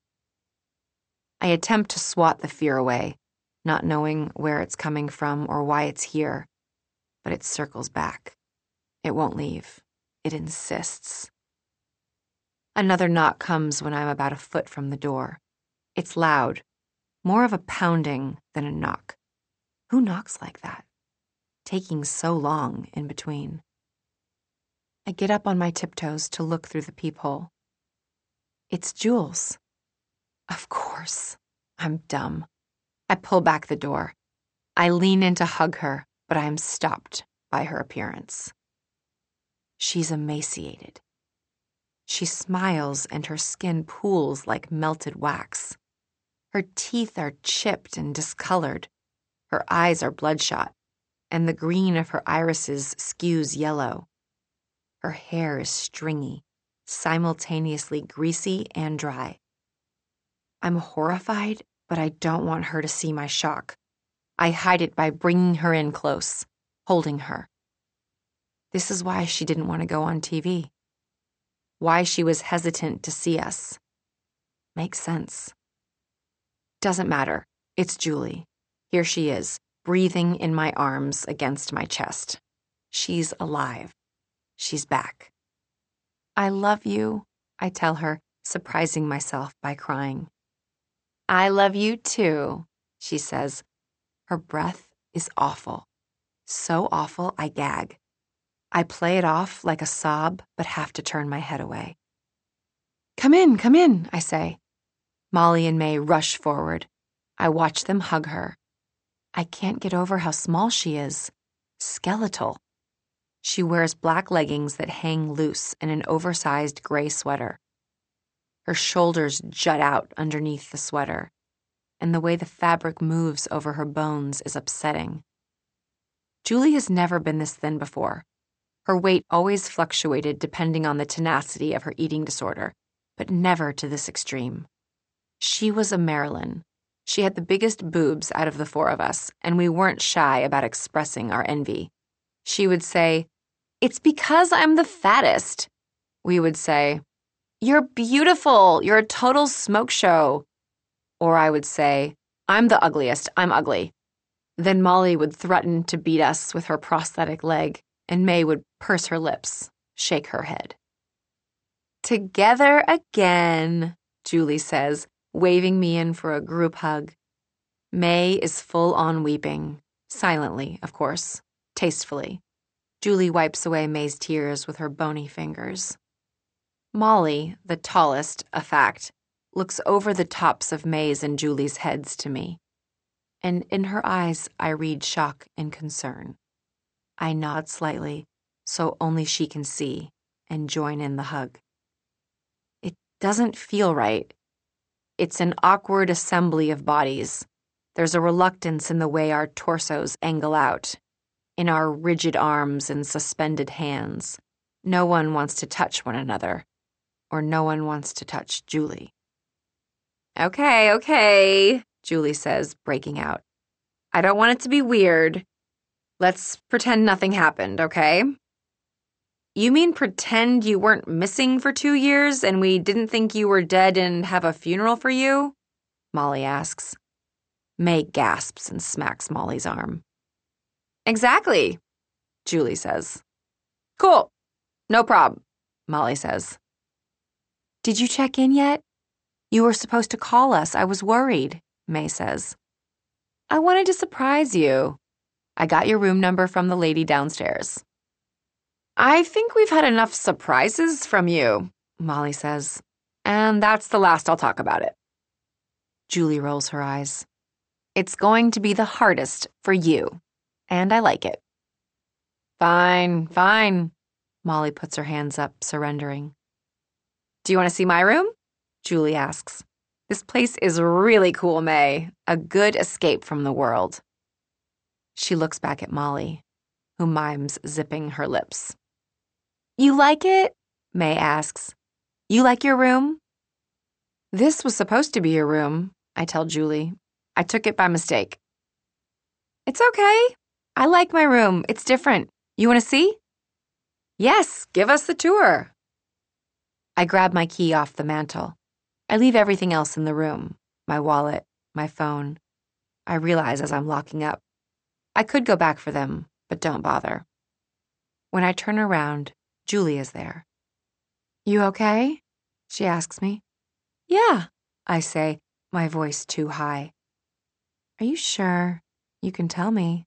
I attempt to swat the fear away, not knowing where it's coming from or why it's here, but it circles back. It won't leave. It insists. Another knock comes when I'm about a foot from the door. It's loud, more of a pounding than a knock. Who knocks like that? Taking so long in between. I get up on my tiptoes to look through the peephole. It's Jules. Of course. I'm dumb. I pull back the door. I lean in to hug her, but I am stopped by her appearance. She's emaciated. She smiles and her skin pools like melted wax. Her teeth are chipped and discolored. Her eyes are bloodshot, and the green of her irises skews yellow. Her hair is stringy, simultaneously greasy and dry. I'm horrified, but I don't want her to see my shock. I hide it by bringing her in close, holding her. This is why she didn't want to go on T V. Why she was hesitant to see us. Makes sense. Doesn't matter. It's Julie. Here she is, breathing in my arms against my chest. She's alive. She's back. I love you, I tell her, surprising myself by crying. I love you too, she says. Her breath is awful. So awful, I gag. I play it off like a sob, but have to turn my head away. Come in, come in, I say. Molly and May rush forward. I watch them hug her. I can't get over how small she is. Skeletal. She wears black leggings that hang loose and an oversized gray sweater. Her shoulders jut out underneath the sweater, and the way the fabric moves over her bones is upsetting. Julie has never been this thin before. Her weight always fluctuated depending on the tenacity of her eating disorder, but never to this extreme. She was a Marilyn. She had the biggest boobs out of the four of us, and we weren't shy about expressing our envy. She would say, "It's because I'm the fattest." We would say, "You're beautiful. You're a total smoke show." Or I would say, "I'm the ugliest. I'm ugly." Then Molly would threaten to beat us with her prosthetic leg, and May would purse her lips, shake her head. Together again, Julie says, waving me in for a group hug. May is full on weeping, silently, of course, tastefully. Julie wipes away May's tears with her bony fingers. Molly, the tallest, a fact, looks over the tops of May's and Julie's heads to me, and in her eyes I read shock and concern. I nod slightly, so only she can see, and join in the hug. It doesn't feel right. It's an awkward assembly of bodies. There's a reluctance in the way our torsos angle out, in our rigid arms and suspended hands. No one wants to touch one another, or no one wants to touch Julie. Okay, okay, Julie says, breaking out. I don't want it to be weird. Let's pretend nothing happened, okay? You mean pretend you weren't missing for two years and we didn't think you were dead and have a funeral for you? Molly asks. May gasps and smacks Molly's arm. Exactly, Julie says. Cool. No prob, Molly says. Did you check in yet? You were supposed to call us. I was worried, May says. I wanted to surprise you. I got your room number from the lady downstairs. I think we've had enough surprises from you, Molly says, and that's the last I'll talk about it. Julie rolls her eyes. It's going to be the hardest for you, and I like it. Fine, fine. Molly puts her hands up, surrendering. Do you want to see my room? Julie asks. This place is really cool, May. A good escape from the world. She looks back at Molly, who mimes zipping her lips. You like it? May asks. You like your room? This was supposed to be your room, I tell Julie. I took it by mistake. It's okay. I like my room. It's different. You want to see? Yes, give us the tour. I grab my key off the mantel. I leave everything else in the room, my wallet, my phone. I realize as I'm locking up. I could go back for them, but don't bother. When I turn around, Julie is there. You okay? She asks me. Yeah, I say, my voice too high. Are you sure? You can tell me.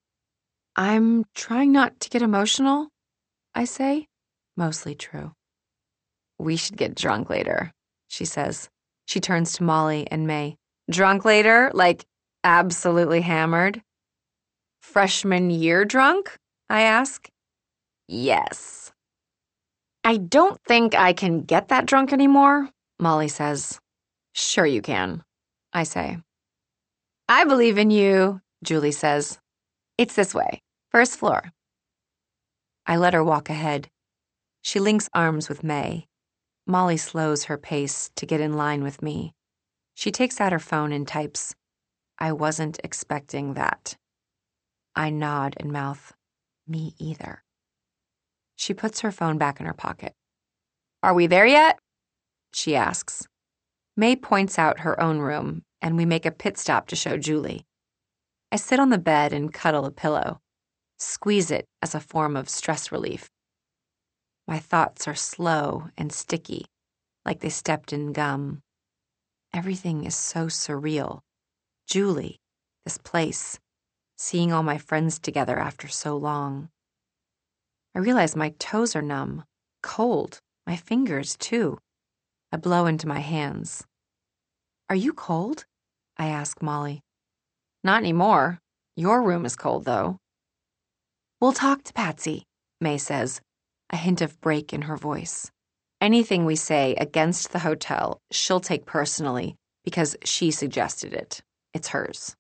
I'm trying not to get emotional, I say, mostly true. We should get drunk later, she says. She turns to Molly and May. Drunk later? Like absolutely hammered? Freshman year drunk? I ask. Yes. I don't think I can get that drunk anymore, Molly says. Sure you can, I say. I believe in you, Julie says. It's this way, first floor. I let her walk ahead. She links arms with May. Molly slows her pace to get in line with me. She takes out her phone and types, I wasn't expecting that. I nod and mouth, me either. She puts her phone back in her pocket. Are we there yet? She asks. May points out her own room, and we make a pit stop to show Julie. I sit on the bed and cuddle a pillow, squeeze it as a form of stress relief. My thoughts are slow and sticky. like they stepped in gum. Everything is so surreal. Julie, this place, seeing all my friends together after so long. I realize my toes are numb, cold, my fingers too. I blow into my hands. Are you cold? I ask Molly. Not anymore. Your room is cold, though. We'll talk to Patsy, May says, a hint of break in her voice. Anything we say against the hotel, she'll take personally because she suggested it. It's hers.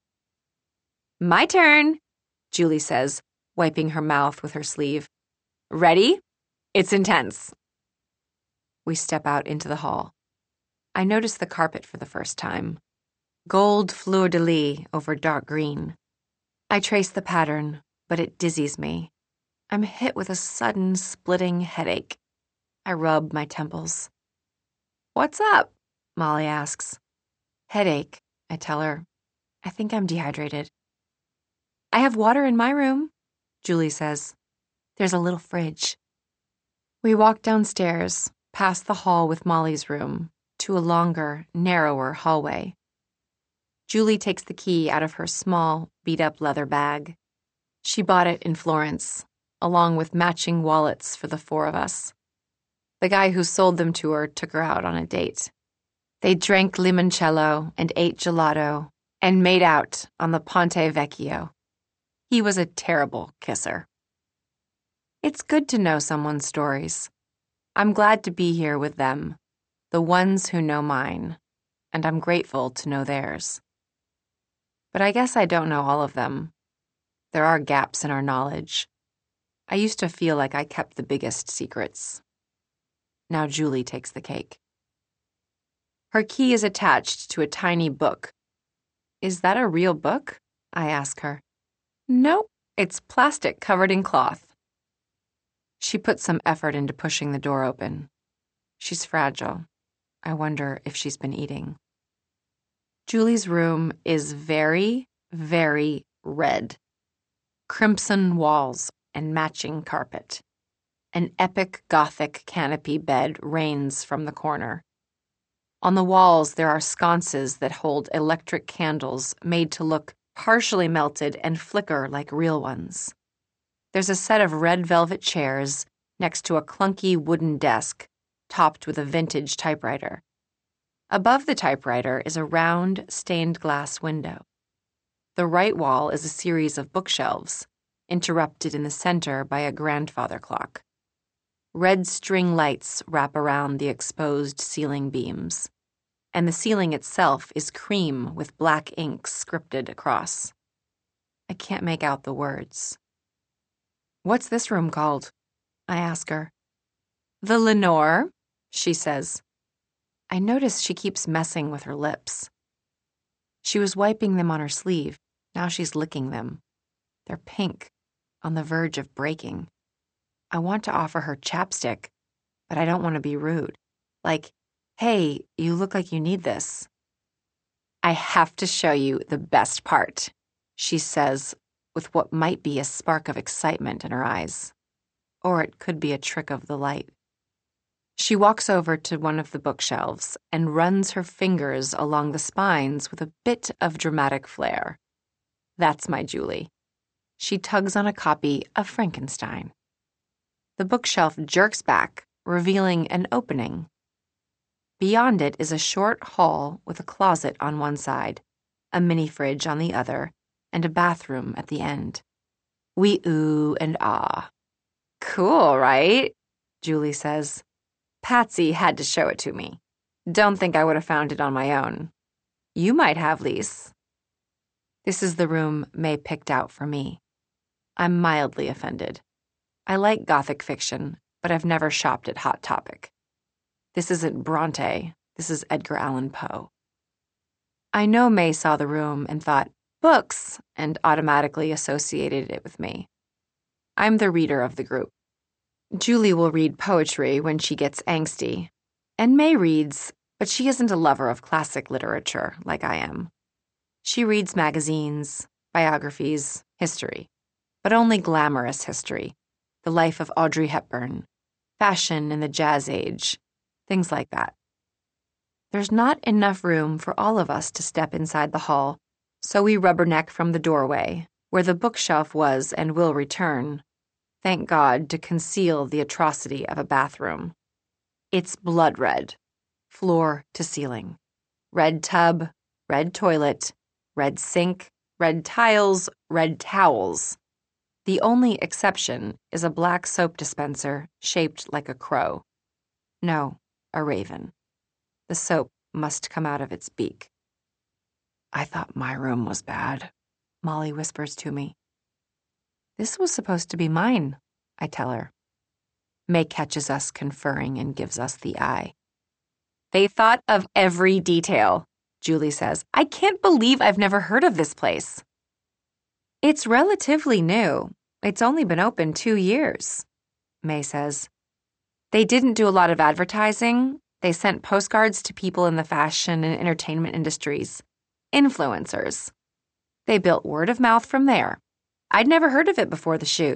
My turn, Julie says, wiping her mouth with her sleeve. Ready? It's intense. We step out into the hall. I notice the carpet for the first time. Gold fleur-de-lis over dark green. I trace the pattern, but it dizzies me. I'm hit with a sudden splitting headache. I rub my temples. What's up? Molly asks. Headache, I tell her. I think I'm dehydrated. I have water in my room, Julie says. There's a little fridge. We walk downstairs, past the hall with Molly's room, to a longer, narrower hallway. Julie takes the key out of her small, beat-up leather bag. She bought it in Florence, along with matching wallets for the four of us. The guy who sold them to her took her out on a date. They drank limoncello and ate gelato and made out on the Ponte Vecchio. He was a terrible kisser. It's good to know someone's stories. I'm glad to be here with them, the ones who know mine, and I'm grateful to know theirs. But I guess I don't know all of them. There are gaps in our knowledge. I used to feel like I kept the biggest secrets. Now Julie takes the cake. Her key is attached to a tiny book. Is that a real book? I ask her. Nope, it's plastic covered in cloth. She puts some effort into pushing the door open. She's fragile. I wonder if she's been eating. Julie's room is very, very red. Crimson walls and matching carpet. An epic Gothic canopy bed reigns from the corner. On the walls, there are sconces that hold electric candles made to look partially melted and flicker like real ones. There's a set of red velvet chairs next to a clunky wooden desk topped with a vintage typewriter. Above the typewriter is a round, stained glass window. The right wall is a series of bookshelves, interrupted in the center by a grandfather clock. Red string lights wrap around the exposed ceiling beams, and the ceiling itself is cream with black ink scripted across. I can't make out the words. What's this room called? I ask her. The Lenore, she says. I notice she keeps messing with her lips. She was wiping them on her sleeve. Now she's licking them. They're pink, on the verge of breaking. I want to offer her chapstick, but I don't want to be rude. Like, hey, you look like you need this. I have to show you the best part, she says, with what might be a spark of excitement in her eyes. Or it could be a trick of the light. She walks over to one of the bookshelves and runs her fingers along the spines with a bit of dramatic flair. That's my Julie. She tugs on a copy of Frankenstein. The bookshelf jerks back, revealing an opening. Beyond it is a short hall with a closet on one side, a mini fridge on the other, and a bathroom at the end. We ooh and ah. Cool, right? Julie says. Patsy had to show it to me. Don't think I would have found it on my own. You might have, Lise. This is the room May picked out for me. I'm mildly offended. I like Gothic fiction, but I've never shopped at Hot Topic. This isn't Bronte. This is Edgar Allan Poe. I know May saw the room and thought, books, and automatically associated it with me. I'm the reader of the group. Julie will read poetry when she gets angsty, and May reads, but she isn't a lover of classic literature like I am. She reads magazines, biographies, history, but only glamorous history, the life of Audrey Hepburn, fashion in the Jazz Age, things like that. There's not enough room for all of us to step inside the hall, so we rubberneck from the doorway, where the bookshelf was and will return, thank God, to conceal the atrocity of a bathroom. It's blood red, floor to ceiling. Red tub, red toilet, red sink, red tiles, red towels. The only exception is a black soap dispenser shaped like a crow. No, a raven. The soap must come out of its beak. I thought my room was bad, Molly whispers to me. This was supposed to be mine, I tell her. May catches us conferring and gives us the eye. They thought of every detail, Julie says. I can't believe I've never heard of this place. It's relatively new. It's only been open two years, May says. They didn't do a lot of advertising. They sent postcards to people in the fashion and entertainment industries. Influencers. They built word of mouth from there. I'd never heard of it before the shoot.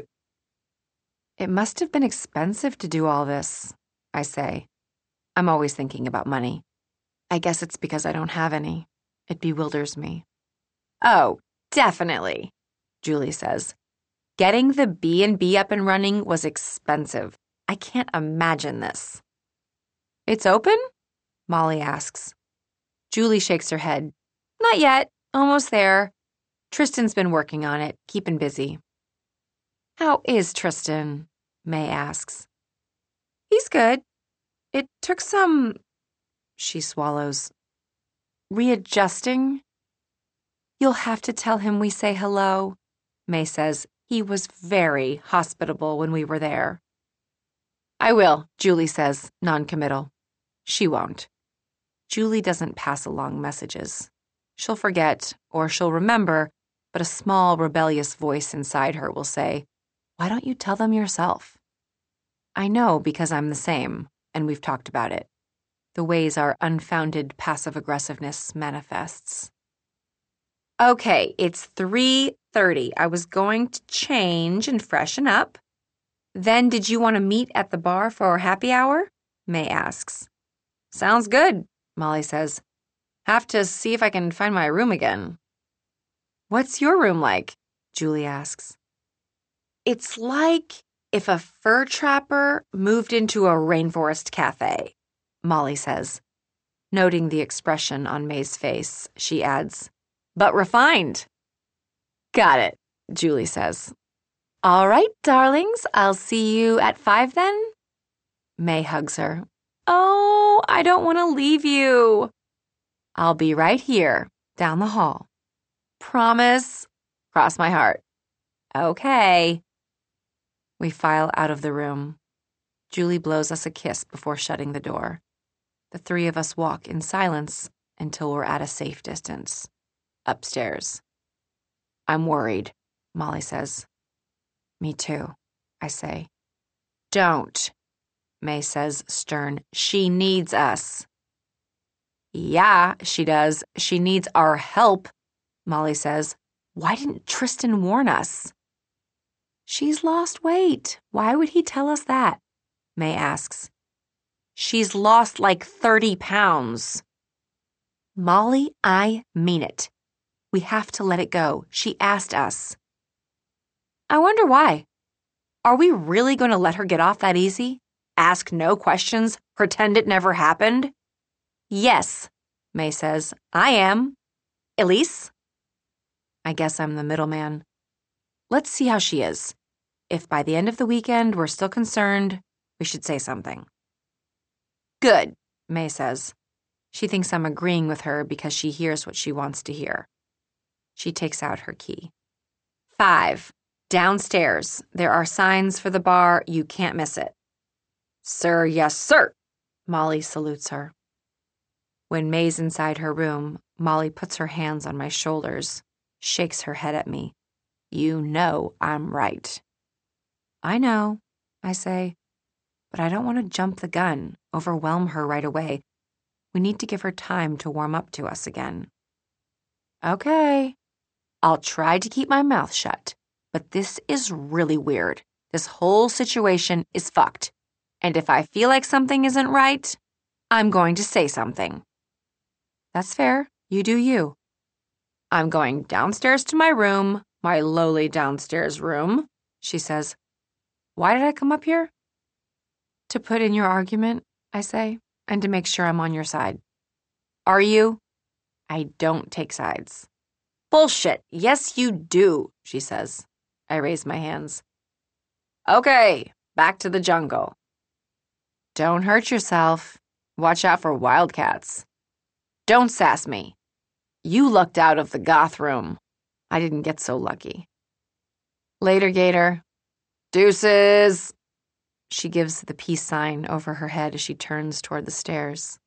It must have been expensive to do all this, I say. I'm always thinking about money. I guess it's because I don't have any. It bewilders me. Oh, definitely, Julie says. Getting the B and B up and running was expensive. I can't imagine this. It's open? Molly asks. Julie shakes her head. Not yet. Almost there. Tristan's been working on it, keeping busy. How is Tristan? May asks. He's good. It took some, she swallows, readjusting. You'll have to tell him we say hello, May says. He was very hospitable when we were there. I will, Julie says, non-committal. She won't. Julie doesn't pass along messages. She'll forget, or she'll remember, but a small, rebellious voice inside her will say, why don't you tell them yourself? I know because I'm the same, and we've talked about it. The ways our unfounded passive-aggressiveness manifests. Okay, it's three thirty. I was going to change and freshen up. Then did you want to meet at the bar for our happy hour? May asks. Sounds good, Molly says. Have to see if I can find my room again. What's your room like? Julie asks. It's like if a fur trapper moved into a rainforest cafe, Molly says. Noting the expression on May's face, she adds, but refined. Got it, Julie says. All right, darlings, I'll see you at five then? May hugs her. Oh, I don't want to leave you. I'll be right here, down the hall. Promise? Cross my heart. Okay. We file out of the room. Julie blows us a kiss before shutting the door. The three of us walk in silence until we're at a safe distance. Upstairs. I'm worried, Molly says. Me too, I say. Don't, May says, stern. She needs us. Yeah, she does. She needs our help, Molly says. Why didn't Tristan warn us? She's lost weight. Why would he tell us that? May asks. She's lost like thirty pounds. Molly, I mean it. We have to let it go. She asked us. I wonder why. Are we really going to let her get off that easy? Ask no questions? Pretend it never happened? Yes, May says. I am. Elise? I guess I'm the middleman. Let's see how she is. If by the end of the weekend we're still concerned, we should say something. Good, May says. She thinks I'm agreeing with her because she hears what she wants to hear. She takes out her key. Five. Downstairs. There are signs for the bar. You can't miss it. Sir, yes, sir. Molly salutes her. When May's inside her room, Molly puts her hands on my shoulders, shakes her head at me. You know I'm right. I know, I say, but I don't want to jump the gun, overwhelm her right away. We need to give her time to warm up to us again. Okay. I'll try to keep my mouth shut, but this is really weird. This whole situation is fucked. And if I feel like something isn't right, I'm going to say something. That's fair. You do you. I'm going downstairs to my room, my lowly downstairs room, she says. Why did I come up here? To put in your argument, I say, and to make sure I'm on your side. Are you? I don't take sides. Bullshit. Yes, you do, she says. I raise my hands. Okay, back to the jungle. Don't hurt yourself. Watch out for wildcats. Don't sass me. You lucked out of the goth room. I didn't get so lucky. Later, Gator. Deuces. She gives the peace sign over her head as she turns toward the stairs.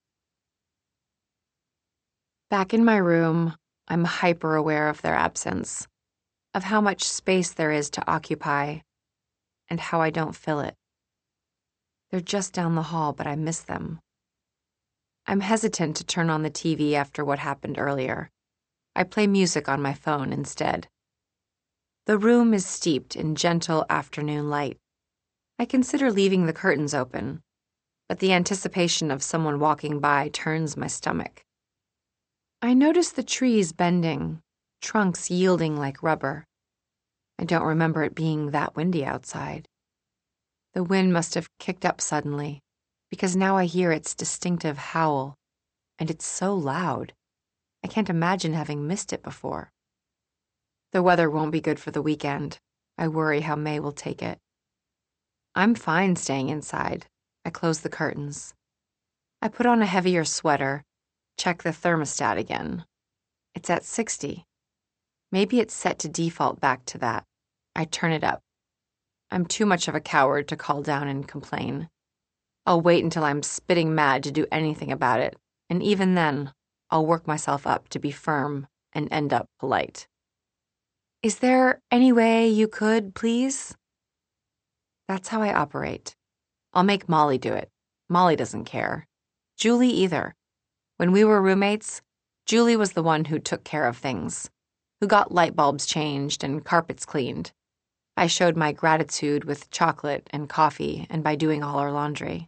Back in my room, I'm hyper aware of their absence, of how much space there is to occupy, and how I don't fill it. They're just down the hall, but I miss them. I'm hesitant to turn on the T V after what happened earlier. I play music on my phone instead. The room is steeped in gentle afternoon light. I consider leaving the curtains open, but the anticipation of someone walking by turns my stomach. I notice the trees bending, trunks yielding like rubber. I don't remember it being that windy outside. The wind must have kicked up suddenly, because now I hear its distinctive howl, and it's so loud. I can't imagine having missed it before. The weather won't be good for the weekend. I worry how May will take it. I'm fine staying inside. I close the curtains. I put on a heavier sweater, check the thermostat again. It's at sixty. Maybe it's set to default back to that. I turn it up. I'm too much of a coward to call down and complain. I'll wait until I'm spitting mad to do anything about it, and even then, I'll work myself up to be firm and end up polite. Is there any way you could, please? That's how I operate. I'll make Molly do it. Molly doesn't care. Julie either. When we were roommates, Julie was the one who took care of things, who got light bulbs changed and carpets cleaned. I showed my gratitude with chocolate and coffee and by doing all our laundry.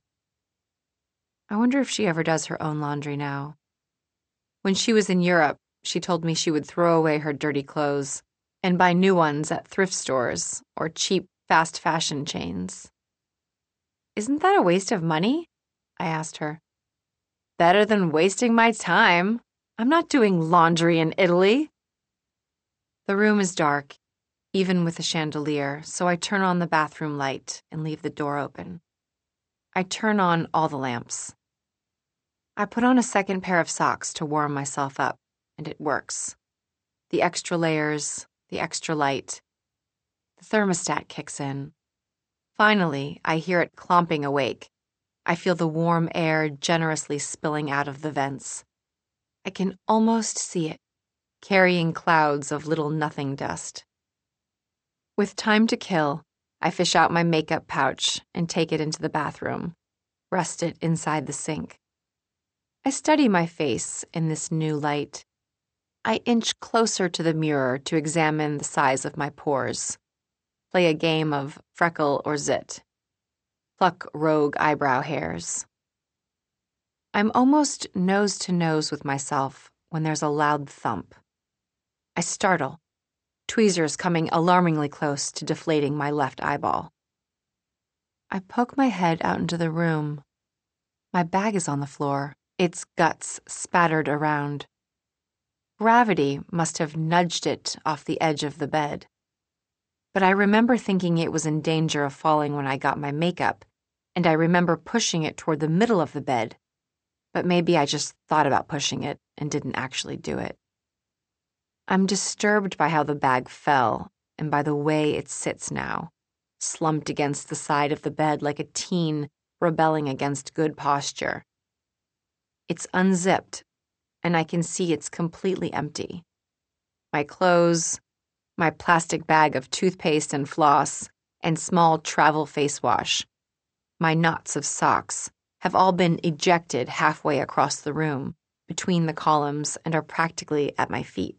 I wonder if she ever does her own laundry now. When she was in Europe, she told me she would throw away her dirty clothes and buy new ones at thrift stores or cheap fast fashion chains. Isn't that a waste of money? I asked her. Better than wasting my time. I'm not doing laundry in Italy. The room is dark, even with the chandelier, so I turn on the bathroom light and leave the door open. I turn on all the lamps. I put on a second pair of socks to warm myself up, and it works. The extra layers, the extra light. The thermostat kicks in. Finally, I hear it clomping awake. I feel the warm air generously spilling out of the vents. I can almost see it, carrying clouds of little nothing dust. With time to kill, I fish out my makeup pouch and take it into the bathroom, rest it inside the sink. I study my face in this new light. I inch closer to the mirror to examine the size of my pores, play a game of freckle or zit, pluck rogue eyebrow hairs. I'm almost nose to nose with myself when there's a loud thump. I startle, tweezers coming alarmingly close to deflating my left eyeball. I poke my head out into the room. My bag is on the floor, its guts spattered around. Gravity must have nudged it off the edge of the bed. But I remember thinking it was in danger of falling when I got my makeup, and I remember pushing it toward the middle of the bed. But maybe I just thought about pushing it and didn't actually do it. I'm disturbed by how the bag fell and by the way it sits now, slumped against the side of the bed like a teen rebelling against good posture. It's unzipped, and I can see it's completely empty. My clothes, my plastic bag of toothpaste and floss, and small travel face wash, my knots of socks, have all been ejected halfway across the room, between the columns, and are practically at my feet.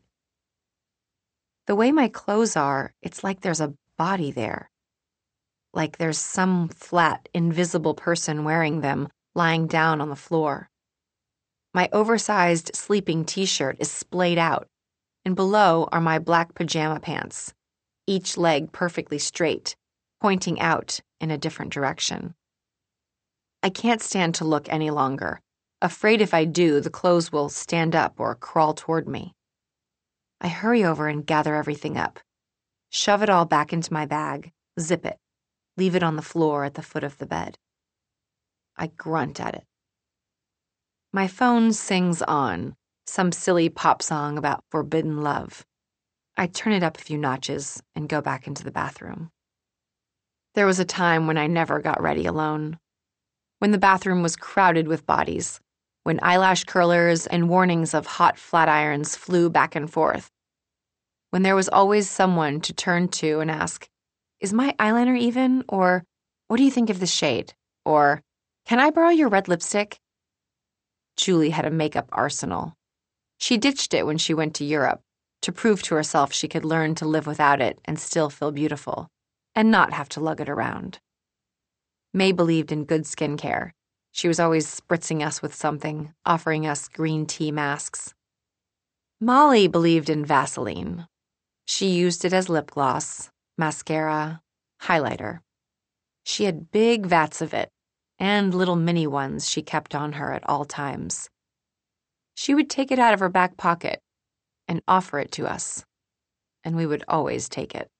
The way my clothes are, it's like there's a body there. Like there's some flat, invisible person wearing them, lying down on the floor. My oversized sleeping t-shirt is splayed out, and below are my black pajama pants, each leg perfectly straight, pointing out in a different direction. I can't stand to look any longer, afraid if I do, the clothes will stand up or crawl toward me. I hurry over and gather everything up, shove it all back into my bag, zip it, leave it on the floor at the foot of the bed. I grunt at it. My phone sings on, some silly pop song about forbidden love. I turn it up a few notches and go back into the bathroom. There was a time when I never got ready alone, when the bathroom was crowded with bodies, when eyelash curlers and warnings of hot flat irons flew back and forth, when there was always someone to turn to and ask, "Is my eyeliner even?" or "What do you think of the shade?" or "Can I borrow your red lipstick?" Julie had a makeup arsenal. She ditched it when she went to Europe to prove to herself she could learn to live without it and still feel beautiful, and not have to lug it around. May believed in good skincare. She was always spritzing us with something, offering us green tea masks. Molly believed in Vaseline. She used it as lip gloss, mascara, highlighter. She had big vats of it, and little mini ones she kept on her at all times. She would take it out of her back pocket and offer it to us, and we would always take it.